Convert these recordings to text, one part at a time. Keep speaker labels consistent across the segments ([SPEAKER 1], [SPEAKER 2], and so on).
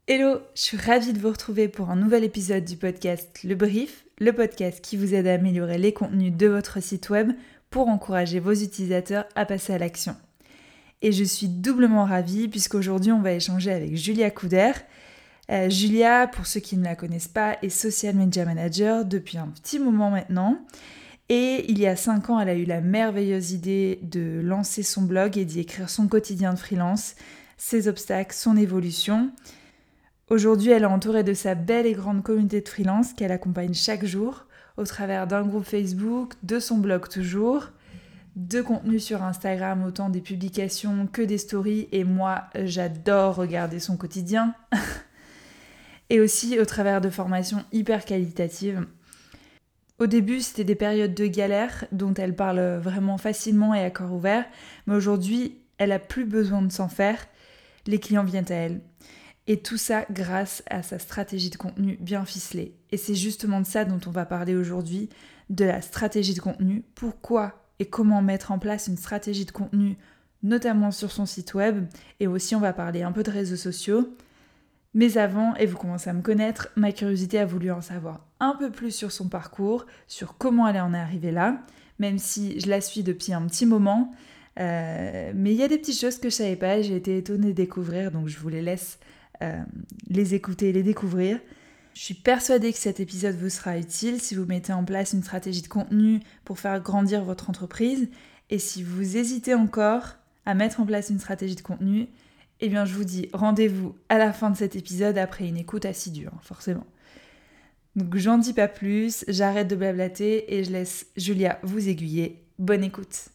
[SPEAKER 1] Hello, je suis ravie de vous retrouver pour un nouvel épisode du podcast Le Brief, le podcast qui vous aide à améliorer les contenus de votre site web pour encourager vos utilisateurs à passer à l'action. Et je suis doublement ravie puisqu'aujourd'hui on va échanger avec Julia Couder. Julia, pour ceux qui ne la connaissent pas, est Social Media Manager depuis un petit moment maintenant. Et il y a 5 ans, elle a eu la merveilleuse idée de lancer son blog et d'y écrire son quotidien de freelance, ses obstacles, son évolution. Aujourd'hui, elle est entourée de sa belle et grande communauté de freelance qu'elle accompagne chaque jour au travers d'un groupe Facebook, de son blog toujours, de contenu sur Instagram, autant des publications que des stories. Et moi, j'adore regarder son quotidien. Et aussi au travers de formations hyper qualitatives. Au début, c'était des périodes de galère dont elle parle vraiment facilement et à corps ouvert. Mais aujourd'hui, elle n'a plus besoin de s'en faire. Les clients viennent à elle. Et tout ça grâce à sa stratégie de contenu bien ficelée. Et c'est justement de ça dont on va parler aujourd'hui, de la stratégie de contenu. Pourquoi et comment mettre en place une stratégie de contenu, notamment sur son site web. Et aussi, on va parler un peu de réseaux sociaux. Mais avant, et vous commencez à me connaître, ma curiosité a voulu en savoir un peu plus sur son parcours, sur comment elle en est arrivée là, même si je la suis depuis un petit moment. Mais il y a des petites choses que je savais pas, j'ai été étonnée de découvrir, donc je vous les laisse les écouter et les découvrir. Je suis persuadée que cet épisode vous sera utile si vous mettez en place une stratégie de contenu pour faire grandir votre entreprise. Et si vous hésitez encore à mettre en place une stratégie de contenu, eh bien je vous dis rendez-vous à la fin de cet épisode après une écoute assidue, forcément. Donc j'en dis pas plus, j'arrête de blablater et je laisse Julia vous aiguiller. Bonne écoute.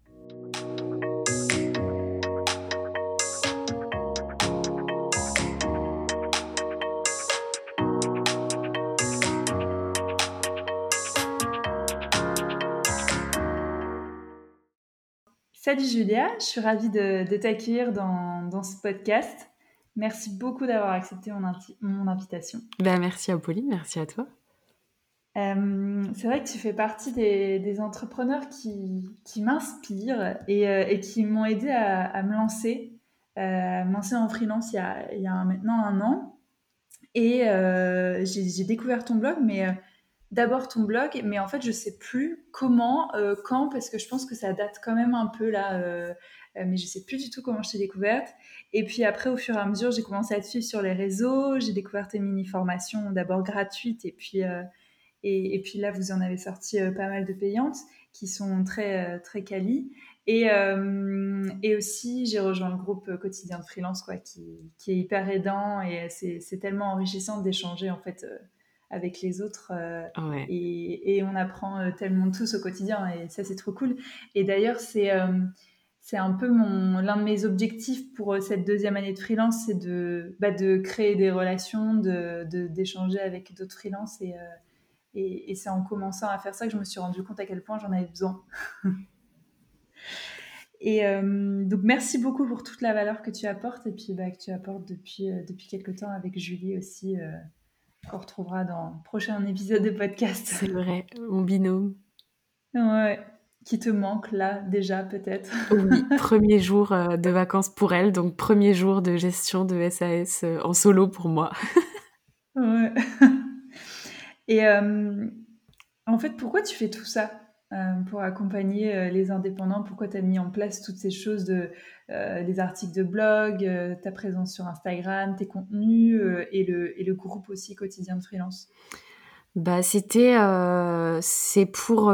[SPEAKER 1] Salut Julia, je suis ravie de t'accueillir dans ce podcast. Merci beaucoup d'avoir accepté mon invitation.
[SPEAKER 2] Merci Apolline, merci à toi.
[SPEAKER 1] C'est vrai que tu fais partie des entrepreneurs qui m'inspirent et qui m'ont aidé à me lancer en freelance il y a maintenant 1 an. Et j'ai découvert ton blog, mais d'abord ton blog, mais en fait, je sais plus comment, quand, parce que je pense que ça date quand même un peu là, mais je sais plus du tout comment je t'ai découverte. Et puis après, au fur et à mesure, j'ai commencé à te suivre sur les réseaux, j'ai découvert tes mini-formations, d'abord gratuites, et puis là, vous en avez sorti pas mal de payantes qui sont très, très quali. Et aussi, j'ai rejoint le groupe quotidien de freelance, quoi, qui est hyper aidant et c'est tellement enrichissant d'échanger en fait avec les autres
[SPEAKER 2] Ouais.
[SPEAKER 1] et on apprend tellement tous au quotidien et ça c'est trop cool. Et d'ailleurs c'est un peu l'un de mes objectifs pour cette 2e année de freelance, c'est de créer des relations, d'échanger avec d'autres freelances et c'est en commençant à faire ça que je me suis rendu compte à quel point j'en avais besoin. Et donc merci beaucoup pour toute la valeur que tu apportes et puis que tu apportes depuis quelques temps avec Julie aussi, qu'on retrouvera dans le prochain épisode de podcast.
[SPEAKER 2] C'est vrai, mon binôme.
[SPEAKER 1] Ouais, qui te manque là déjà peut-être.
[SPEAKER 2] Oui, premier jour de vacances pour elle, donc premier jour de gestion de SAS en solo pour moi.
[SPEAKER 1] Ouais. Et en fait, pourquoi tu fais tout ça pour accompagner les indépendants? Pourquoi tu as mis en place toutes ces choses les articles de blog, ta présence sur Instagram, tes contenus et le groupe aussi quotidien de freelance?
[SPEAKER 2] C'est pour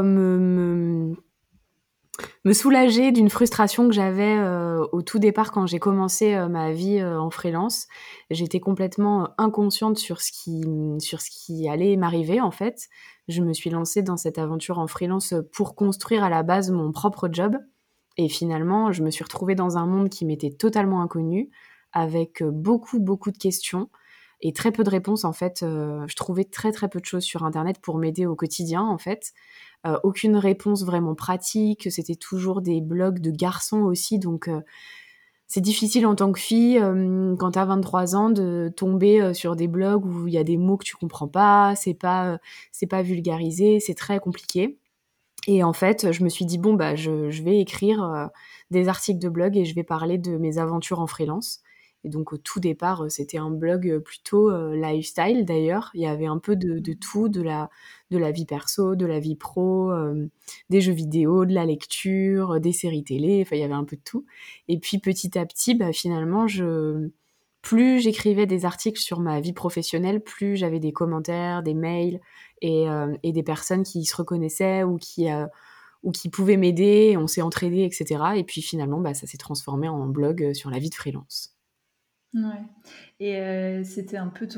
[SPEAKER 2] me soulager d'une frustration que j'avais au tout départ quand j'ai commencé ma vie en freelance. J'étais complètement inconsciente sur ce qui allait m'arriver en fait. Je me suis lancée dans cette aventure en freelance pour construire à la base mon propre job. Et finalement, je me suis retrouvée dans un monde qui m'était totalement inconnu, avec beaucoup, beaucoup de questions et très peu de réponses en fait. Je trouvais très, très peu de choses sur internet pour m'aider au quotidien en fait. Aucune réponse vraiment pratique, c'était toujours des blogs de garçons aussi, donc c'est difficile en tant que fille, quand tu as 23 ans, de tomber sur des blogs où il y a des mots que tu comprends pas, c'est pas vulgarisé, c'est très compliqué. Et en fait, je me suis dit: «Bon, je vais écrire des articles de blog et je vais parler de mes aventures en freelance». Et donc au tout départ, c'était un blog, plutôt, lifestyle d'ailleurs. Il y avait un peu de tout, de la vie perso, de la vie pro, des jeux vidéo, de la lecture, des séries télé, enfin il y avait un peu de tout. Et puis petit à petit, bah, finalement plus j'écrivais des articles sur ma vie professionnelle, plus j'avais des commentaires, des mails et des personnes qui se reconnaissaient ou qui pouvaient m'aider. On s'est entraidés et cetera et puis finalement, bah, ça s'est transformé en blog, sur la vie de freelance.
[SPEAKER 1] Ouais. Et c'était un peu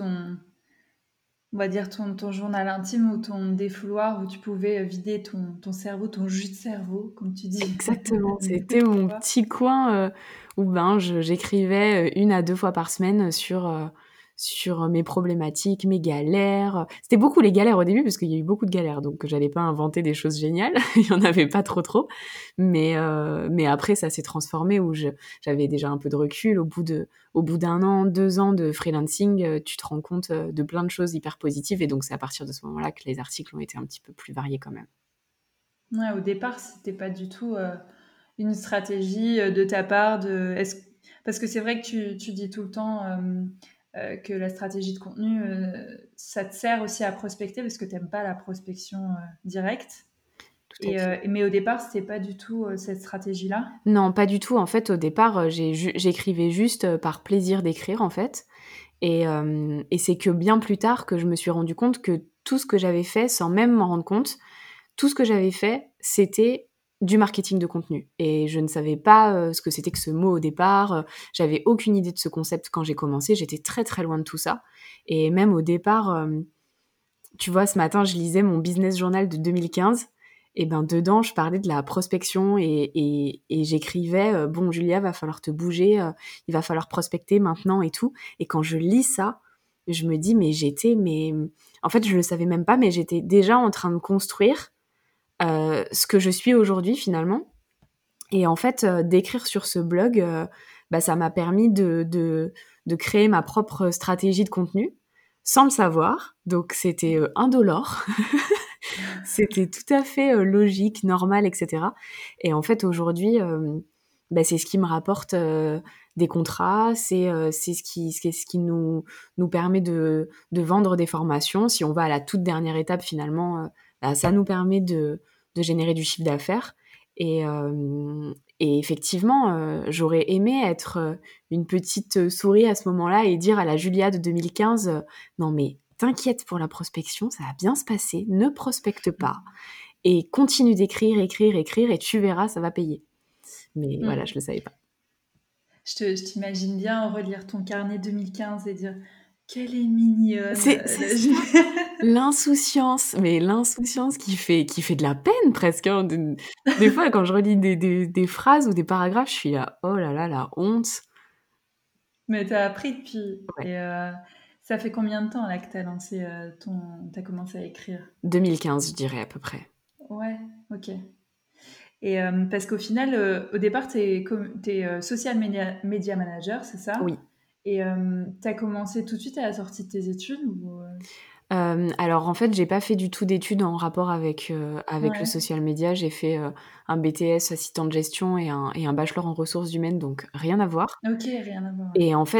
[SPEAKER 1] on va dire ton journal intime ou ton défouloir où tu pouvais vider ton cerveau, ton jus de cerveau, comme tu dis,
[SPEAKER 2] Exactement,
[SPEAKER 1] n'importe
[SPEAKER 2] c'était mon
[SPEAKER 1] quoi.
[SPEAKER 2] petit coin, où ben, j'écrivais, 1 à 2 fois par semaine, sur mes problématiques, mes galères. C'était beaucoup les galères au début parce qu'il y a eu beaucoup de galères, donc j'allais pas inventer des choses géniales, il y en avait pas trop. Mais après ça s'est transformé où j'avais déjà un peu de recul. Au bout d'1 an, 2 ans de freelancing, tu te rends compte, de plein de choses hyper positives et donc c'est à partir de ce moment-là que les articles ont été un petit peu plus variés quand même.
[SPEAKER 1] Ouais, au départ, c'était pas du tout une stratégie de ta part parce que c'est vrai que tu dis tout le temps que la stratégie de contenu, ça te sert aussi à prospecter parce que t'aimes pas la prospection directe.
[SPEAKER 2] Tout à fait.
[SPEAKER 1] Mais au départ, c'était pas du tout cette stratégie-là.
[SPEAKER 2] Non, pas du tout. En fait, au départ, j'écrivais juste, par plaisir d'écrire, en fait et c'est que bien plus tard que je me suis rendu compte que tout ce que j'avais fait, sans même m'en rendre compte, tout ce que j'avais fait, c'était du marketing de contenu et je ne savais pas, ce que c'était que ce mot au départ, j'avais aucune idée de ce concept quand j'ai commencé, j'étais très, très loin de tout ça et même au départ, tu vois, ce matin, je lisais mon business journal de 2015 et ben, dedans, je parlais de la prospection et j'écrivais, «Bon Julia, va falloir te bouger, il va falloir prospecter maintenant et tout» et quand je lis ça, je me dis: «Mais en fait, je le savais même pas, mais j'étais déjà en train de construire, ce que je suis aujourd'hui finalement et en fait, d'écrire sur ce blog, bah, ça m'a permis de créer ma propre stratégie de contenu, sans le savoir. Donc c'était, indolore. C'était tout à fait, logique, normal et cetera et en fait, aujourd'hui, bah, c'est ce qui me rapporte, des contrats, c'est ce qui nous permet de vendre des formations. Si on va à la toute dernière étape finalement, bah, ça nous permet de générer du chiffre d'affaires et hem et effectivement, j'aurais aimé être, une petite, souris à ce moment-là et dire à la Julia de 2015, «Non mais t'inquiète pour la prospection, ça va bien se passer, ne prospecte pas et continue d'écrire, écrire, écrire et tu verras, ça va payer». Mais voilà,
[SPEAKER 1] Mm.
[SPEAKER 2] je le savais pas.
[SPEAKER 1] Je t'imagine bien relire ton carnet 2015 et dire quelle est mignonne.
[SPEAKER 2] C'est ça, l'insouciance, mais l'insouciance qui fait de la peine presque, hein. Des fois, quand je relis des phrases ou des paragraphes, je suis là: «Oh là là, la honte».
[SPEAKER 1] Mais t'as appris depuis.
[SPEAKER 2] Ouais,
[SPEAKER 1] Et ça fait combien de temps là que t'as lancé t'as commencé à écrire?
[SPEAKER 2] 2015, je dirais à peu près.
[SPEAKER 1] Ouais, ok. Et parce qu'au final, au départ, t'es social media manager, c'est ça?
[SPEAKER 2] Oui.
[SPEAKER 1] Et t'as commencé tout de suite à la sortie de tes études ou
[SPEAKER 2] Alors en fait, j'ai pas fait du tout d'études en rapport avec le
[SPEAKER 1] Ouais.
[SPEAKER 2] social media. J'ai fait, un BTS assistant de gestion et un bachelor en ressources humaines, donc rien à voir.
[SPEAKER 1] Ok, rien à voir.
[SPEAKER 2] Et en fait,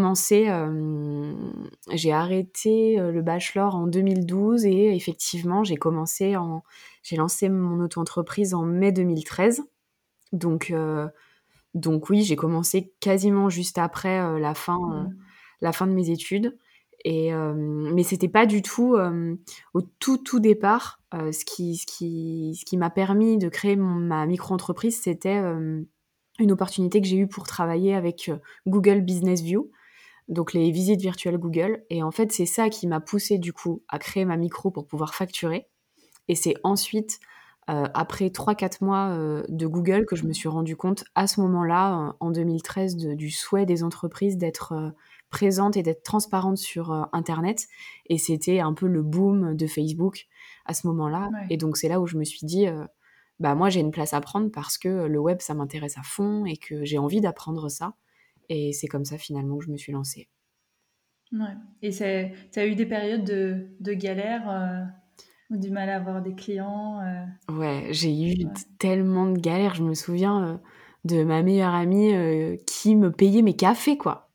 [SPEAKER 2] j'ai arrêté, le bachelor en 2012 et effectivement, j'ai lancé mon auto-entreprise en mai 2013. Donc donc oui, j'ai commencé quasiment juste après,
[SPEAKER 1] Mm.
[SPEAKER 2] la fin de mes études mais c'était pas du tout, au tout départ, ce qui m'a permis de créer ma micro-entreprise, c'était, une opportunité que j'ai eue pour travailler avec, Google Business View, donc les visites virtuelles Google et en fait, c'est ça qui m'a poussée du coup à créer ma micro pour pouvoir facturer et c'est ensuite, après 3 4 mois, de Google que je me suis rendu compte à ce moment-là, en 2013 du souhait des entreprises d'être, présentes et d'être transparentes sur, internet et c'était un peu le boom de Facebook à ce moment-là
[SPEAKER 1] Ouais.
[SPEAKER 2] et donc c'est là où je me suis dit, «Bah, moi j'ai une place à prendre parce que, le web ça m'intéresse à fond et que j'ai envie d'apprendre ça» et c'est comme ça finalement que je me suis lancée.
[SPEAKER 1] Ouais. Et t'as eu des périodes de galère ou du mal à avoir des clients
[SPEAKER 2] Ouais, j'ai eu
[SPEAKER 1] ouais.
[SPEAKER 2] tellement de galères. Je me souviens, de ma meilleure amie, qui me payait mes cafés, quoi.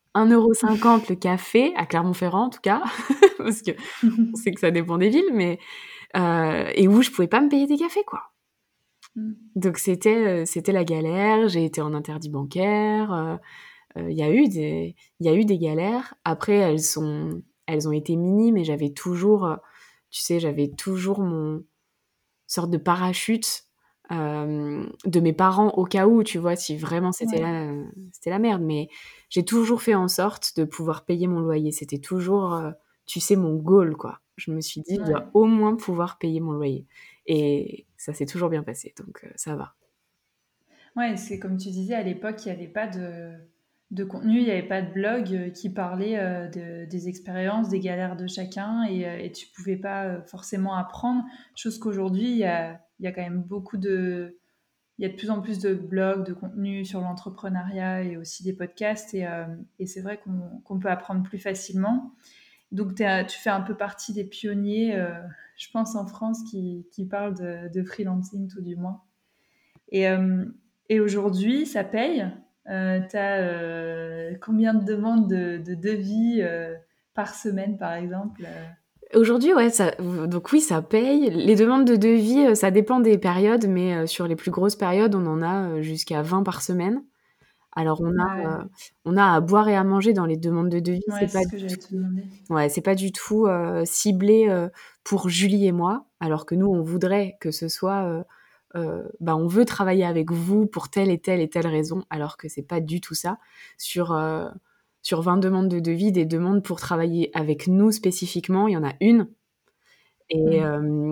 [SPEAKER 2] €1,50 le café, à Clermont-Ferrand en tout cas, parce qu'on sait que ça dépend des villes, mais et où je pouvais pas me payer des cafés, quoi. Donc c'était la galère. J'ai été en interdit bancaire, il y a eu des galères. Après elles ont été minimes, mais j'avais toujours, tu sais, j'avais toujours mon sorte de parachute, de mes parents au cas où, tu vois? Si vraiment
[SPEAKER 1] Ouais,
[SPEAKER 2] c'était la merde, mais j'ai toujours fait en sorte de pouvoir payer mon loyer. C'était toujours, tu sais, mon goal, quoi. Je me suis dit: «Je
[SPEAKER 1] ouais.
[SPEAKER 2] dois au moins pouvoir payer mon loyer» et ça s'est toujours bien passé, donc ça va.
[SPEAKER 1] Ouais, c'est comme tu disais, à l'époque, il y avait pas de contenu, il y avait pas de blog, qui parlait, des expériences, des galères de chacun et tu pouvais pas, forcément apprendre. Chose qu'aujourd'hui, il y a quand même il y a de plus en plus de blogs, de contenus sur l'entrepreneuriat et aussi des podcasts et c'est vrai qu'on peut apprendre plus facilement. Donc tu fais un peu partie des pionniers, je pense en France qui parlent de freelancing tout du moins. Et, et aujourd'hui, ça paye. Tu as combien de demandes de devis par semaine, par exemple
[SPEAKER 2] Aujourd'hui, ouais, donc oui, ça paye. Les demandes de devis, ça dépend des périodes, mais sur les plus grosses périodes, on en a, jusqu'à 20 par semaine. Alors
[SPEAKER 1] Ouais,
[SPEAKER 2] on a à boire et à manger dans les demandes de devis.
[SPEAKER 1] ouais, c'est ce que j'allais te demander.
[SPEAKER 2] C'est pas du tout, ciblé, pour Julie et moi, alors que nous, on voudrait que ce soit, bah, on veut travailler avec vous pour telle et telle raison, alors que c'est pas du tout ça. Sur, heu, sur 20 demandes de devis, des demandes pour travailler avec nous spécifiquement, il y en a une
[SPEAKER 1] Mm.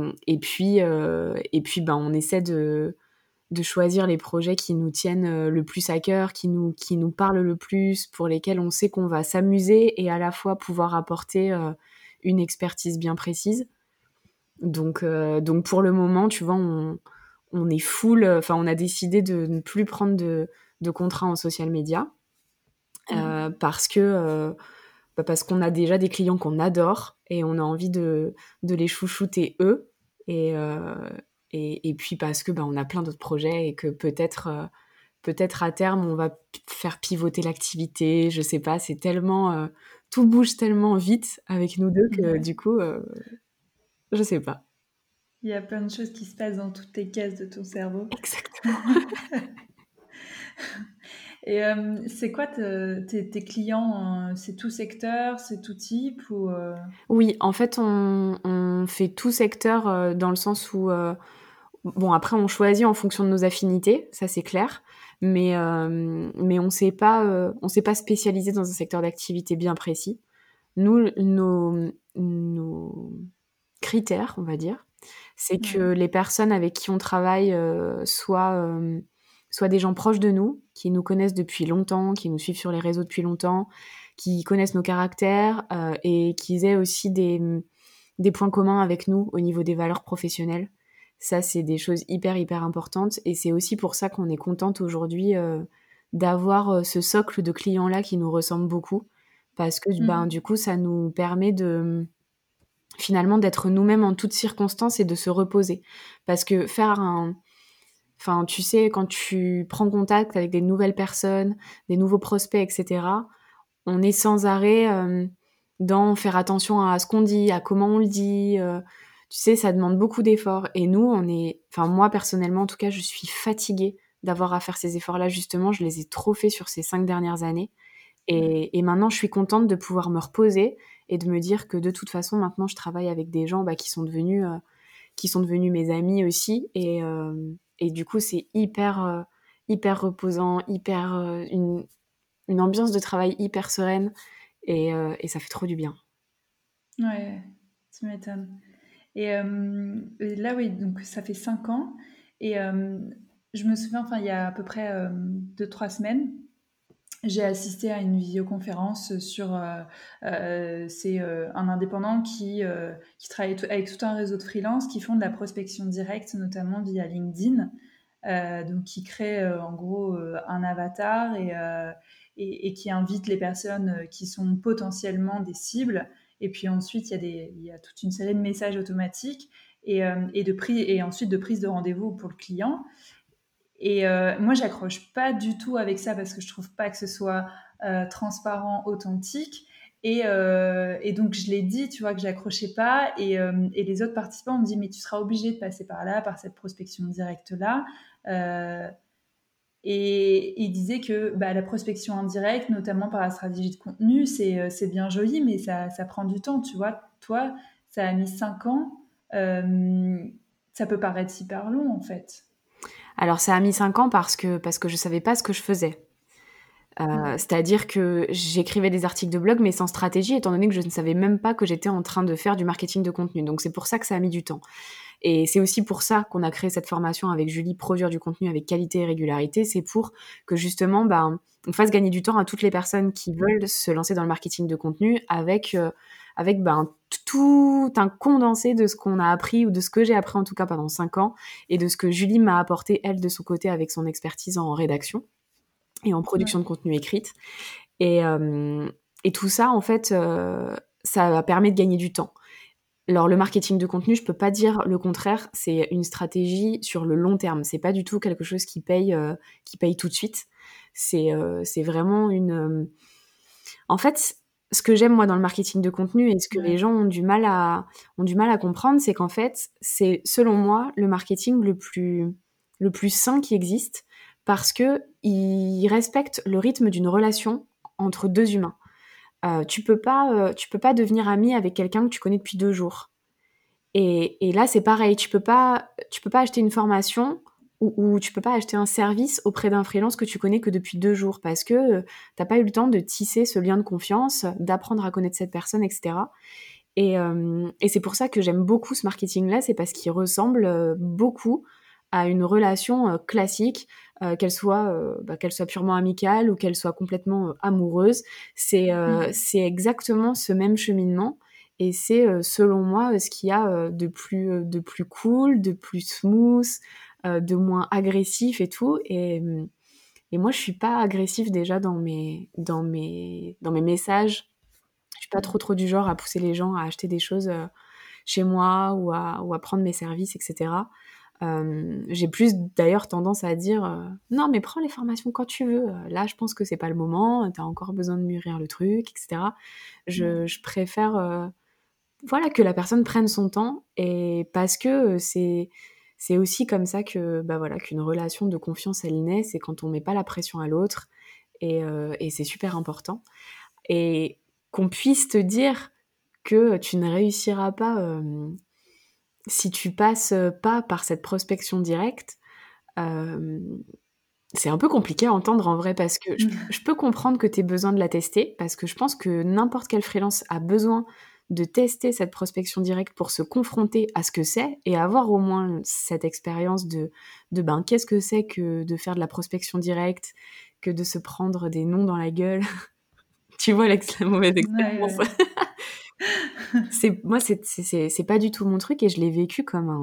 [SPEAKER 2] et puis, ben, on essaie de choisir les projets qui nous tiennent, le plus à cœur, qui nous parlent le plus, pour lesquels on sait qu'on va s'amuser et à la fois pouvoir apporter, une expertise bien précise. Donc pour le moment, tu vois, on est full, enfin, on a décidé de ne plus prendre de contrats en social media,
[SPEAKER 1] Mm.
[SPEAKER 2] parce que, parce qu'on a déjà des clients qu'on adore et on a envie de les chouchouter eux et et puis parce que, bah, on a plein d'autres projets et que peut-être à terme, on va faire pivoter l'activité, je sais pas, c'est tellement, tout bouge tellement vite avec nous 2 que
[SPEAKER 1] Ouais.
[SPEAKER 2] du coup, je sais pas.
[SPEAKER 1] Il y a plein de choses qui se passent dans toutes tes cases de ton cerveau.
[SPEAKER 2] Exactement.
[SPEAKER 1] Et c'est quoi tes clients c'est tout secteur, c'est tout type ou
[SPEAKER 2] Oui, en fait, on fait tout secteur, dans le sens où, bon, après on choisit en fonction de nos affinités, ça c'est clair, mais on s'est pas spécialisé dans un secteur d'activité bien précis. Nous, nos critères, on va dire, c'est que
[SPEAKER 1] Ouais.
[SPEAKER 2] les personnes avec qui on travaille, soient des gens proches de nous, qui nous connaissent depuis longtemps, qui nous suivent sur les réseaux depuis longtemps, qui connaissent nos caractères, et qu'ils aient aussi des points communs avec nous au niveau des valeurs professionnelles. Ça, c'est des choses hyper, hyper importantes et c'est aussi pour ça qu'on est contente aujourd'hui, d'avoir, ce socle de clients-là qui nous ressemblent beaucoup parce que, ben,
[SPEAKER 1] Mmh.
[SPEAKER 2] du coup, ça nous permet finalement d'être nous-mêmes en toutes circonstances et de se reposer. Parce que enfin, tu sais, quand tu prends contact avec des nouvelles personnes, des nouveaux prospects et cetera, on est sans arrêt, dans faire attention à ce qu'on dit, à comment on le dit, tu sais, ça demande beaucoup d'efforts et nous, enfin, moi, personnellement, en tout cas, je suis fatiguée d'avoir à faire ces efforts-là. Justement, je les ai trop faits sur ces 5 dernières années
[SPEAKER 1] Ouais.
[SPEAKER 2] et maintenant, je suis contente de pouvoir me reposer et de me dire que, de toute façon, maintenant, je travaille avec des gens, bah, qui sont devenus mes amis aussi et du coup, c'est hyper reposant, une ambiance de travail hyper sereine et ça fait trop du bien.
[SPEAKER 1] Ouais, tu m'étonnes. Et là, oui, donc ça fait 5 ans et je me souviens, enfin, il y a à peu près, 2-3 semaines, j'ai assisté à une visioconférence sur, c'est, un indépendant qui travaille avec tout un réseau de freelance qui font de la prospection directe, notamment via LinkedIn. Donc qui crée, en gros, un avatar et qui invite les personnes, qui sont potentiellement des cibles et puis ensuite il y a toute une série de messages automatiques et ensuite de prise de rendez-vous pour le client et moi, j'accroche pas du tout avec ça parce que je trouve pas que ce soit transparent, authentique. Et donc, je l'ai dit, tu vois, que j'accrochais pas. Et les autres participants ont dit, mais tu seras obligé de passer par là, par cette prospection directe-là. Euh, et il disait que la prospection indirecte, notamment par la stratégie de contenu, c'est bien joli, mais ça prend du temps, tu vois. Toi, ça a mis 5 ans. Ça peut paraître hyper long, en fait.
[SPEAKER 2] Alors ça a mis 5 ans parce que je savais pas ce que je faisais. C'est-à-dire que j'écrivais des articles de blog, mais sans stratégie, étant donné que je ne savais même pas que j'étais en train de faire du marketing de contenu. Donc c'est pour ça que ça a mis du temps. Et c'est aussi pour ça qu'on a créé cette formation avec Julie, produire du contenu avec qualité et régularité. C'est pour que justement, on fasse gagner du temps à toutes les personnes qui veulent se lancer dans le marketing de contenu avec tout un condensé de ce qu'on a appris ou de ce que j'ai appris en tout cas pendant 5 ans et de ce que Julie m'a apporté, elle, de son côté avec son expertise en rédaction et en production
[SPEAKER 1] Ouais.
[SPEAKER 2] de contenu écrite. Et tout ça, en fait, ça permet de gagner du temps. Alors, le marketing de contenu, je peux pas dire le contraire. C'est une stratégie sur le long terme. C'est pas du tout quelque chose qui paye tout de suite. C'est vraiment en fait, ce que j'aime moi dans le marketing de contenu et ce que les
[SPEAKER 1] Ouais.
[SPEAKER 2] gens ont du mal à comprendre, c'est qu'en fait, c'est selon moi le marketing le plus sain qui existe parce que il respecte le rythme d'une relation entre deux humains. Tu peux pas devenir ami avec quelqu'un que tu connais depuis 2 jours. Et là, c'est pareil, tu peux pas acheter une formation ou tu peux pas acheter un service auprès d'un freelance que tu connais que depuis 2 jours parce que t'as pas eu le temps de tisser ce lien de confiance, d'apprendre à connaître cette personne, etc. Et c'est pour ça que j'aime beaucoup ce marketing-là, c'est parce qu'il ressemble beaucoup à une relation classique, qu'elle soit purement amicale ou qu'elle soit complètement amoureuse. C'est exactement ce même cheminement. Et c'est, selon moi, ce qu'il y a de plus cool, de plus smooth, de moins agressif et tout. Et moi, je suis pas agressive déjà dans mes messages. Je suis pas trop du genre à pousser les gens à acheter des choses chez moi ou à prendre mes services, etc. J'ai plus d'ailleurs tendance à dire non, mais prends les formations quand tu veux. Là, je pense que c'est pas le moment. T'as encore besoin de mûrir le truc, etc.
[SPEAKER 1] Ouais.
[SPEAKER 2] Je préfère voilà, que la personne prenne son temps et parce que c'est aussi comme ça que voilà, qu'une relation de confiance elle naît, c'est quand on met pas la pression à l'autre et c'est super important. Et qu'on puisse te dire que tu ne réussiras pas si tu passes pas par cette prospection directe, euh, c'est un peu compliqué à entendre en vrai parce que je peux comprendre que tu aies besoin de la tester parce que je pense que n'importe quel freelance a besoin de tester cette prospection directe pour se confronter à ce que c'est et avoir au moins cette expérience de qu'est-ce que c'est que de faire de la prospection directe, que de se prendre des noms dans la gueule. Tu vois la mauvaise
[SPEAKER 1] Ouais,
[SPEAKER 2] expérience.
[SPEAKER 1] ouais.
[SPEAKER 2] Moi, c'est pas du tout mon truc et je l'ai vécu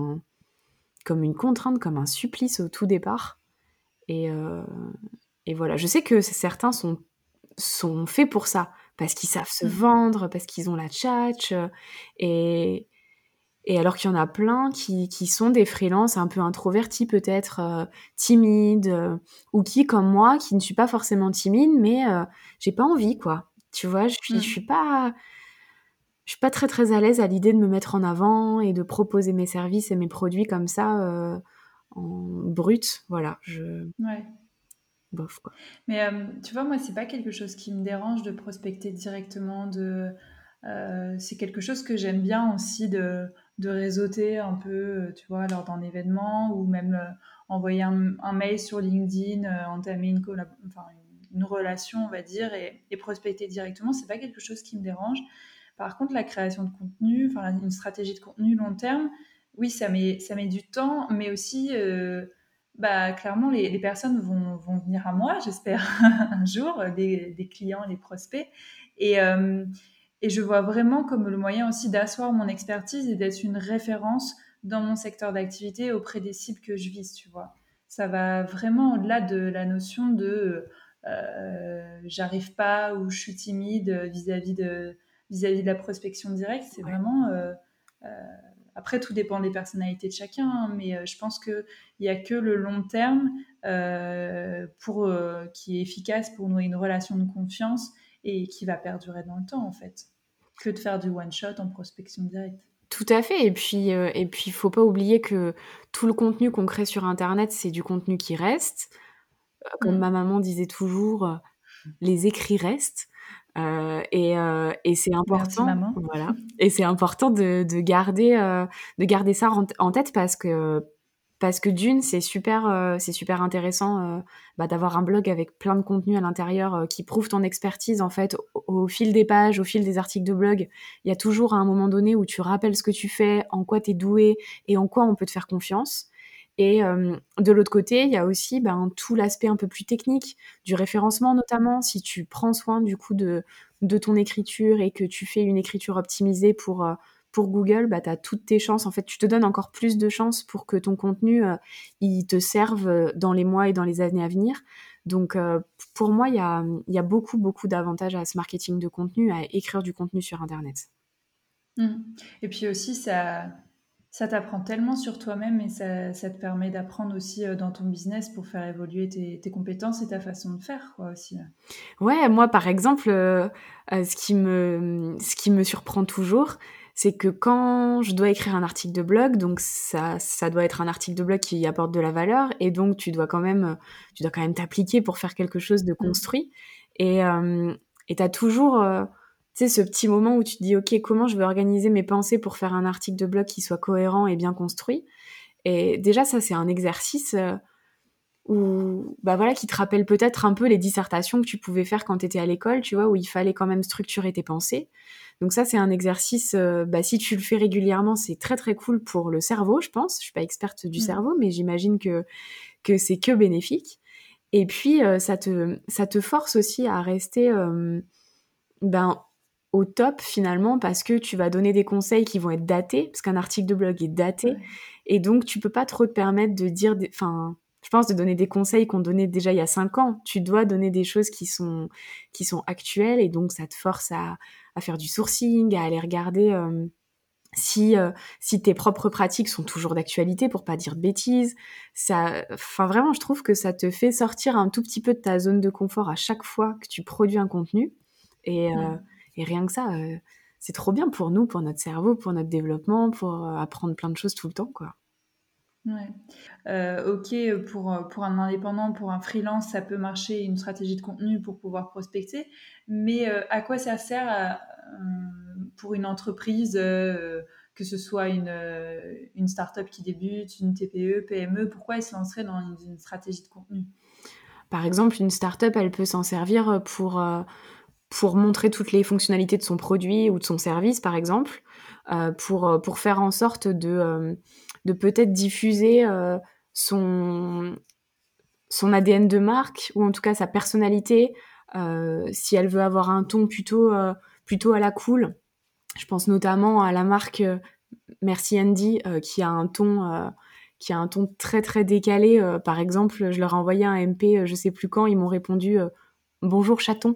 [SPEAKER 2] comme une contrainte, comme un supplice au tout départ. Et, euh, et voilà, je sais que certains sont faits pour ça, parce qu'ils savent se vendre, parce qu'ils ont la tchatche, et, et alors qu'il y en a plein qui sont des freelances un peu introvertis peut-être, timides, ou qui, comme moi, qui ne suis pas forcément timide, mais j'ai pas envie, quoi. Tu vois, je suis pas très très à l'aise à l'idée de me mettre en avant et de proposer mes services et mes produits comme ça en brut. Voilà,
[SPEAKER 1] Ouais.
[SPEAKER 2] bof quoi.
[SPEAKER 1] Mais tu vois, moi, c'est pas quelque chose qui me dérange de prospecter directement. C'est quelque chose que j'aime bien aussi de réseauter un peu, tu vois, lors d'un événement ou même envoyer un mail sur LinkedIn, entamer enfin, une relation, on va dire, et prospecter directement. C'est pas quelque chose qui me dérange. Par contre, la création de contenu, enfin, une stratégie de contenu long terme, oui, ça met du temps, mais aussi. Clairement, les personnes vont venir à moi, j'espère, un jour, des clients, les prospects. Et, euh, et je vois vraiment comme le moyen aussi d'asseoir mon expertise et d'être une référence dans mon secteur d'activité auprès des cibles que je vise, tu vois. Ça va vraiment au-delà de la notion de j'arrive pas ou je suis timide vis-à-vis de la prospection directe. C'est
[SPEAKER 2] Ouais.
[SPEAKER 1] vraiment Après, tout dépend des personnalités de chacun, hein, mais je pense qu'il n'y a que le long terme qui est efficace pour nouer une relation de confiance et qui va perdurer dans le temps, en fait, que de faire du one-shot en prospection directe.
[SPEAKER 2] Tout à fait et puis faut pas oublier que tout le contenu qu'on crée sur internet, c'est du contenu qui reste. Comme ma
[SPEAKER 1] Mm.
[SPEAKER 2] maman disait toujours, «Les écrits restent», et c'est
[SPEAKER 1] Merci,
[SPEAKER 2] important
[SPEAKER 1] maman.
[SPEAKER 2] voilà et c'est important de garder ça en tête parce que d'une, c'est super intéressant, d'avoir un blog avec plein de contenu à l'intérieur, qui prouve ton expertise en fait au fil des pages, au fil des articles de blog. Il y a toujours à un moment donné où tu rappelles ce que tu fais, en quoi tu es doué et en quoi on peut te faire confiance et de l'autre côté, il y a aussi, tout l'aspect un peu plus technique, du référencement notamment. Si tu prends soin du coup de ton écriture et que tu fais une écriture optimisée pour Google, tu as toutes tes chances. En fait, tu te donnes encore plus de chances pour que ton contenu, il te serve, dans les mois et dans les années à venir. Donc, pour moi, il y a beaucoup, beaucoup d'avantages à ce marketing de contenu, à écrire du contenu sur internet.
[SPEAKER 1] Mm. Et puis aussi, ça t'apprend tellement sur toi-même et ça te permet d'apprendre aussi dans ton business pour faire évoluer tes compétences et ta façon de faire, quoi, aussi.
[SPEAKER 2] Ouais, moi, par exemple, ce qui me surprend toujours, c'est que quand je dois écrire un article de blog, donc ça doit être un article de blog qui apporte de la valeur et donc tu dois quand même t'appliquer pour faire quelque chose de
[SPEAKER 1] Mm.
[SPEAKER 2] construit et tu as toujours, tu sais, ce petit moment où tu te dis: «OK, comment je vais organiser mes pensées pour faire un article de blog qui soit cohérent et bien construit?» et déjà ça, c'est un exercice, ou voilà, qui te rappelle peut-être un peu les dissertations que tu pouvais faire quand tu étais à l'école, tu vois? Où il fallait quand même structurer tes pensées. Donc ça, c'est un exercice, si tu le fais régulièrement, c'est très, très cool pour le cerveau, je pense. Je suis pas experte du
[SPEAKER 1] Mm.
[SPEAKER 2] cerveau, mais j'imagine que c'est que bénéfique et puis, ça te force aussi à rester, ben, au top finalement parce que tu vas donner des conseils qui vont être datés, parce qu'un article de blog est daté
[SPEAKER 1] Ouais.
[SPEAKER 2] et donc tu peux pas trop te permettre de dire des enfin, je pense de donner des conseils qu'on donnait déjà il y a 5 ans. Tu dois donner des choses qui sont actuelles et donc ça te force à faire du sourcing, à aller regarder, si tes propres pratiques sont toujours d'actualité pour pas dire de bêtises. Ça enfin vraiment, je trouve que ça te fait sortir un tout petit peu de ta zone de confort à chaque fois que tu produis un contenu et heu
[SPEAKER 1] Mm.
[SPEAKER 2] et rien que ça, c'est trop bien pour nous, pour notre cerveau, pour notre développement, pour, apprendre plein de choses tout le temps, quoi.
[SPEAKER 1] Ouais. OK, pour un indépendant, pour un freelance, ça peut marcher une stratégie de contenu pour pouvoir prospecter, mais à quoi ça sert pour une entreprise, que ce soit une start-up qui débute, une TPE, PME, pourquoi elle se lancerait dans une stratégie de contenu?
[SPEAKER 2] Par exemple, une start-up, elle peut s'en servir, pour montrer toutes les fonctionnalités de son produit ou de son service, par exemple, pour faire en sorte de peut-être diffuser, son son ADN de marque ou en tout cas sa personnalité, si elle veut avoir un ton plutôt à la cool. Je pense notamment à la marque, Merci Andy, qui a un ton très, très décalé. Par exemple, je leur ai envoyé un MP, je sais plus quand, ils m'ont répondu, «Bonjour chaton».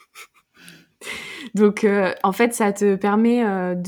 [SPEAKER 2] Donc en fait, ça te permet,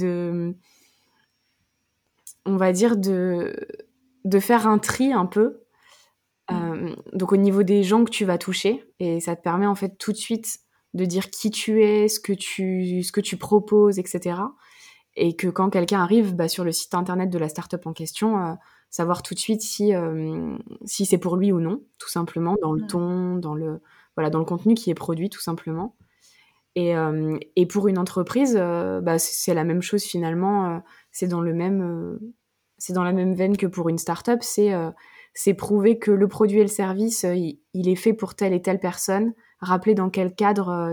[SPEAKER 2] on va dire de faire un tri un peu,
[SPEAKER 1] Mmh.
[SPEAKER 2] donc au niveau des gens que tu vas toucher et ça te permet en fait tout de suite de dire qui tu es, ce que tu proposes et cetera et que quand quelqu'un arrive, sur le site internet de la start-up en question, savoir tout de suite si c'est pour lui ou non, tout simplement, dans le
[SPEAKER 1] Ouais.
[SPEAKER 2] ton, dans le contenu qui est produit tout simplement et pour une entreprise, c'est la même chose finalement, c'est dans le même, c'est dans la même veine que pour une start-up, c'est prouver que le produit et le service, il est fait pour telle et telle personne, rappeler dans quel cadre,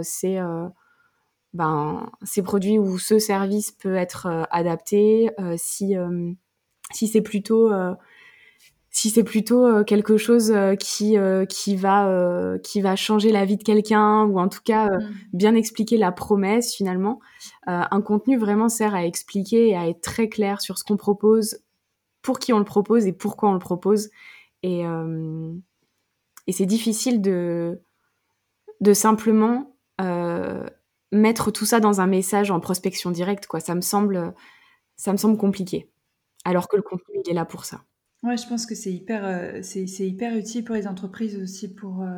[SPEAKER 2] ces produits ou ce service peut être, adapté, si c'est plutôt, quelque chose, qui va changer la vie de quelqu'un ou en tout cas,
[SPEAKER 1] Mmh.
[SPEAKER 2] bien expliquer la promesse finalement. Un contenu vraiment sert à expliquer et à être très clair sur ce qu'on propose, pour qui on le propose et pourquoi on le propose et hem et c'est difficile de simplement, mettre tout ça dans un message en prospection directe quoi. Ça me semble compliqué. alors que le contenu, il est là pour ça.
[SPEAKER 1] Ouais, je pense que c'est hyper utile pour les entreprises aussi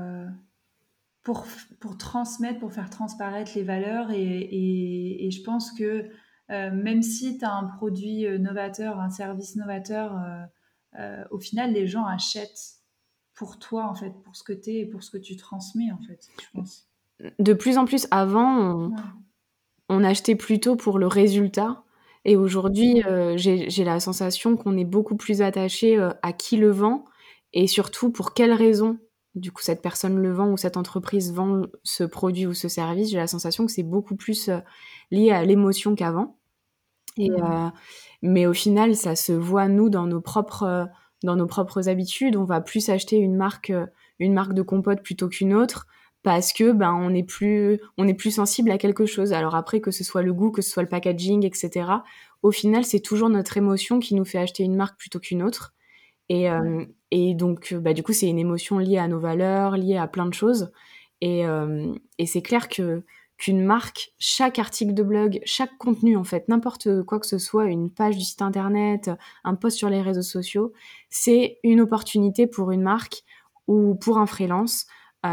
[SPEAKER 1] pour transmettre, pour faire transparaître les valeurs et je pense que même si tu as un produit novateur, un service novateur, au final, les gens achètent pour toi, en fait, pour ce que tu es et pour ce que tu transmets, en fait, je pense.
[SPEAKER 2] De plus en plus, avant,
[SPEAKER 1] Ouais,
[SPEAKER 2] on achetait plutôt pour le résultat et aujourd'hui,
[SPEAKER 1] ouais,
[SPEAKER 2] j'ai la sensation qu'on est beaucoup plus attaché, à qui le vend et surtout pour quelles raisons, du coup, cette personne le vend ou cette entreprise vend ce produit ou ce service. J'ai la sensation que c'est beaucoup plus, lié à l'émotion qu'avant et
[SPEAKER 1] mm,
[SPEAKER 2] mais au final, ça se voit, nous, dans nos propres habitudes. On va plus acheter une marque de compote plutôt qu'une autre parce que, ben, on est plus sensible à quelque chose. Alors après, que ce soit le goût, que ce soit le packaging, et cetera, au final, c'est toujours notre émotion qui nous fait acheter une marque plutôt qu'une autre
[SPEAKER 1] ouais,
[SPEAKER 2] et donc bah, du coup, c'est une émotion liée à nos valeurs, liée à plein de choses et c'est clair qu'une marque, chaque article de blog, chaque contenu en fait, n'importe quoi que ce soit, une page du site internet, un post sur les réseaux sociaux, c'est une opportunité pour une marque ou pour un freelance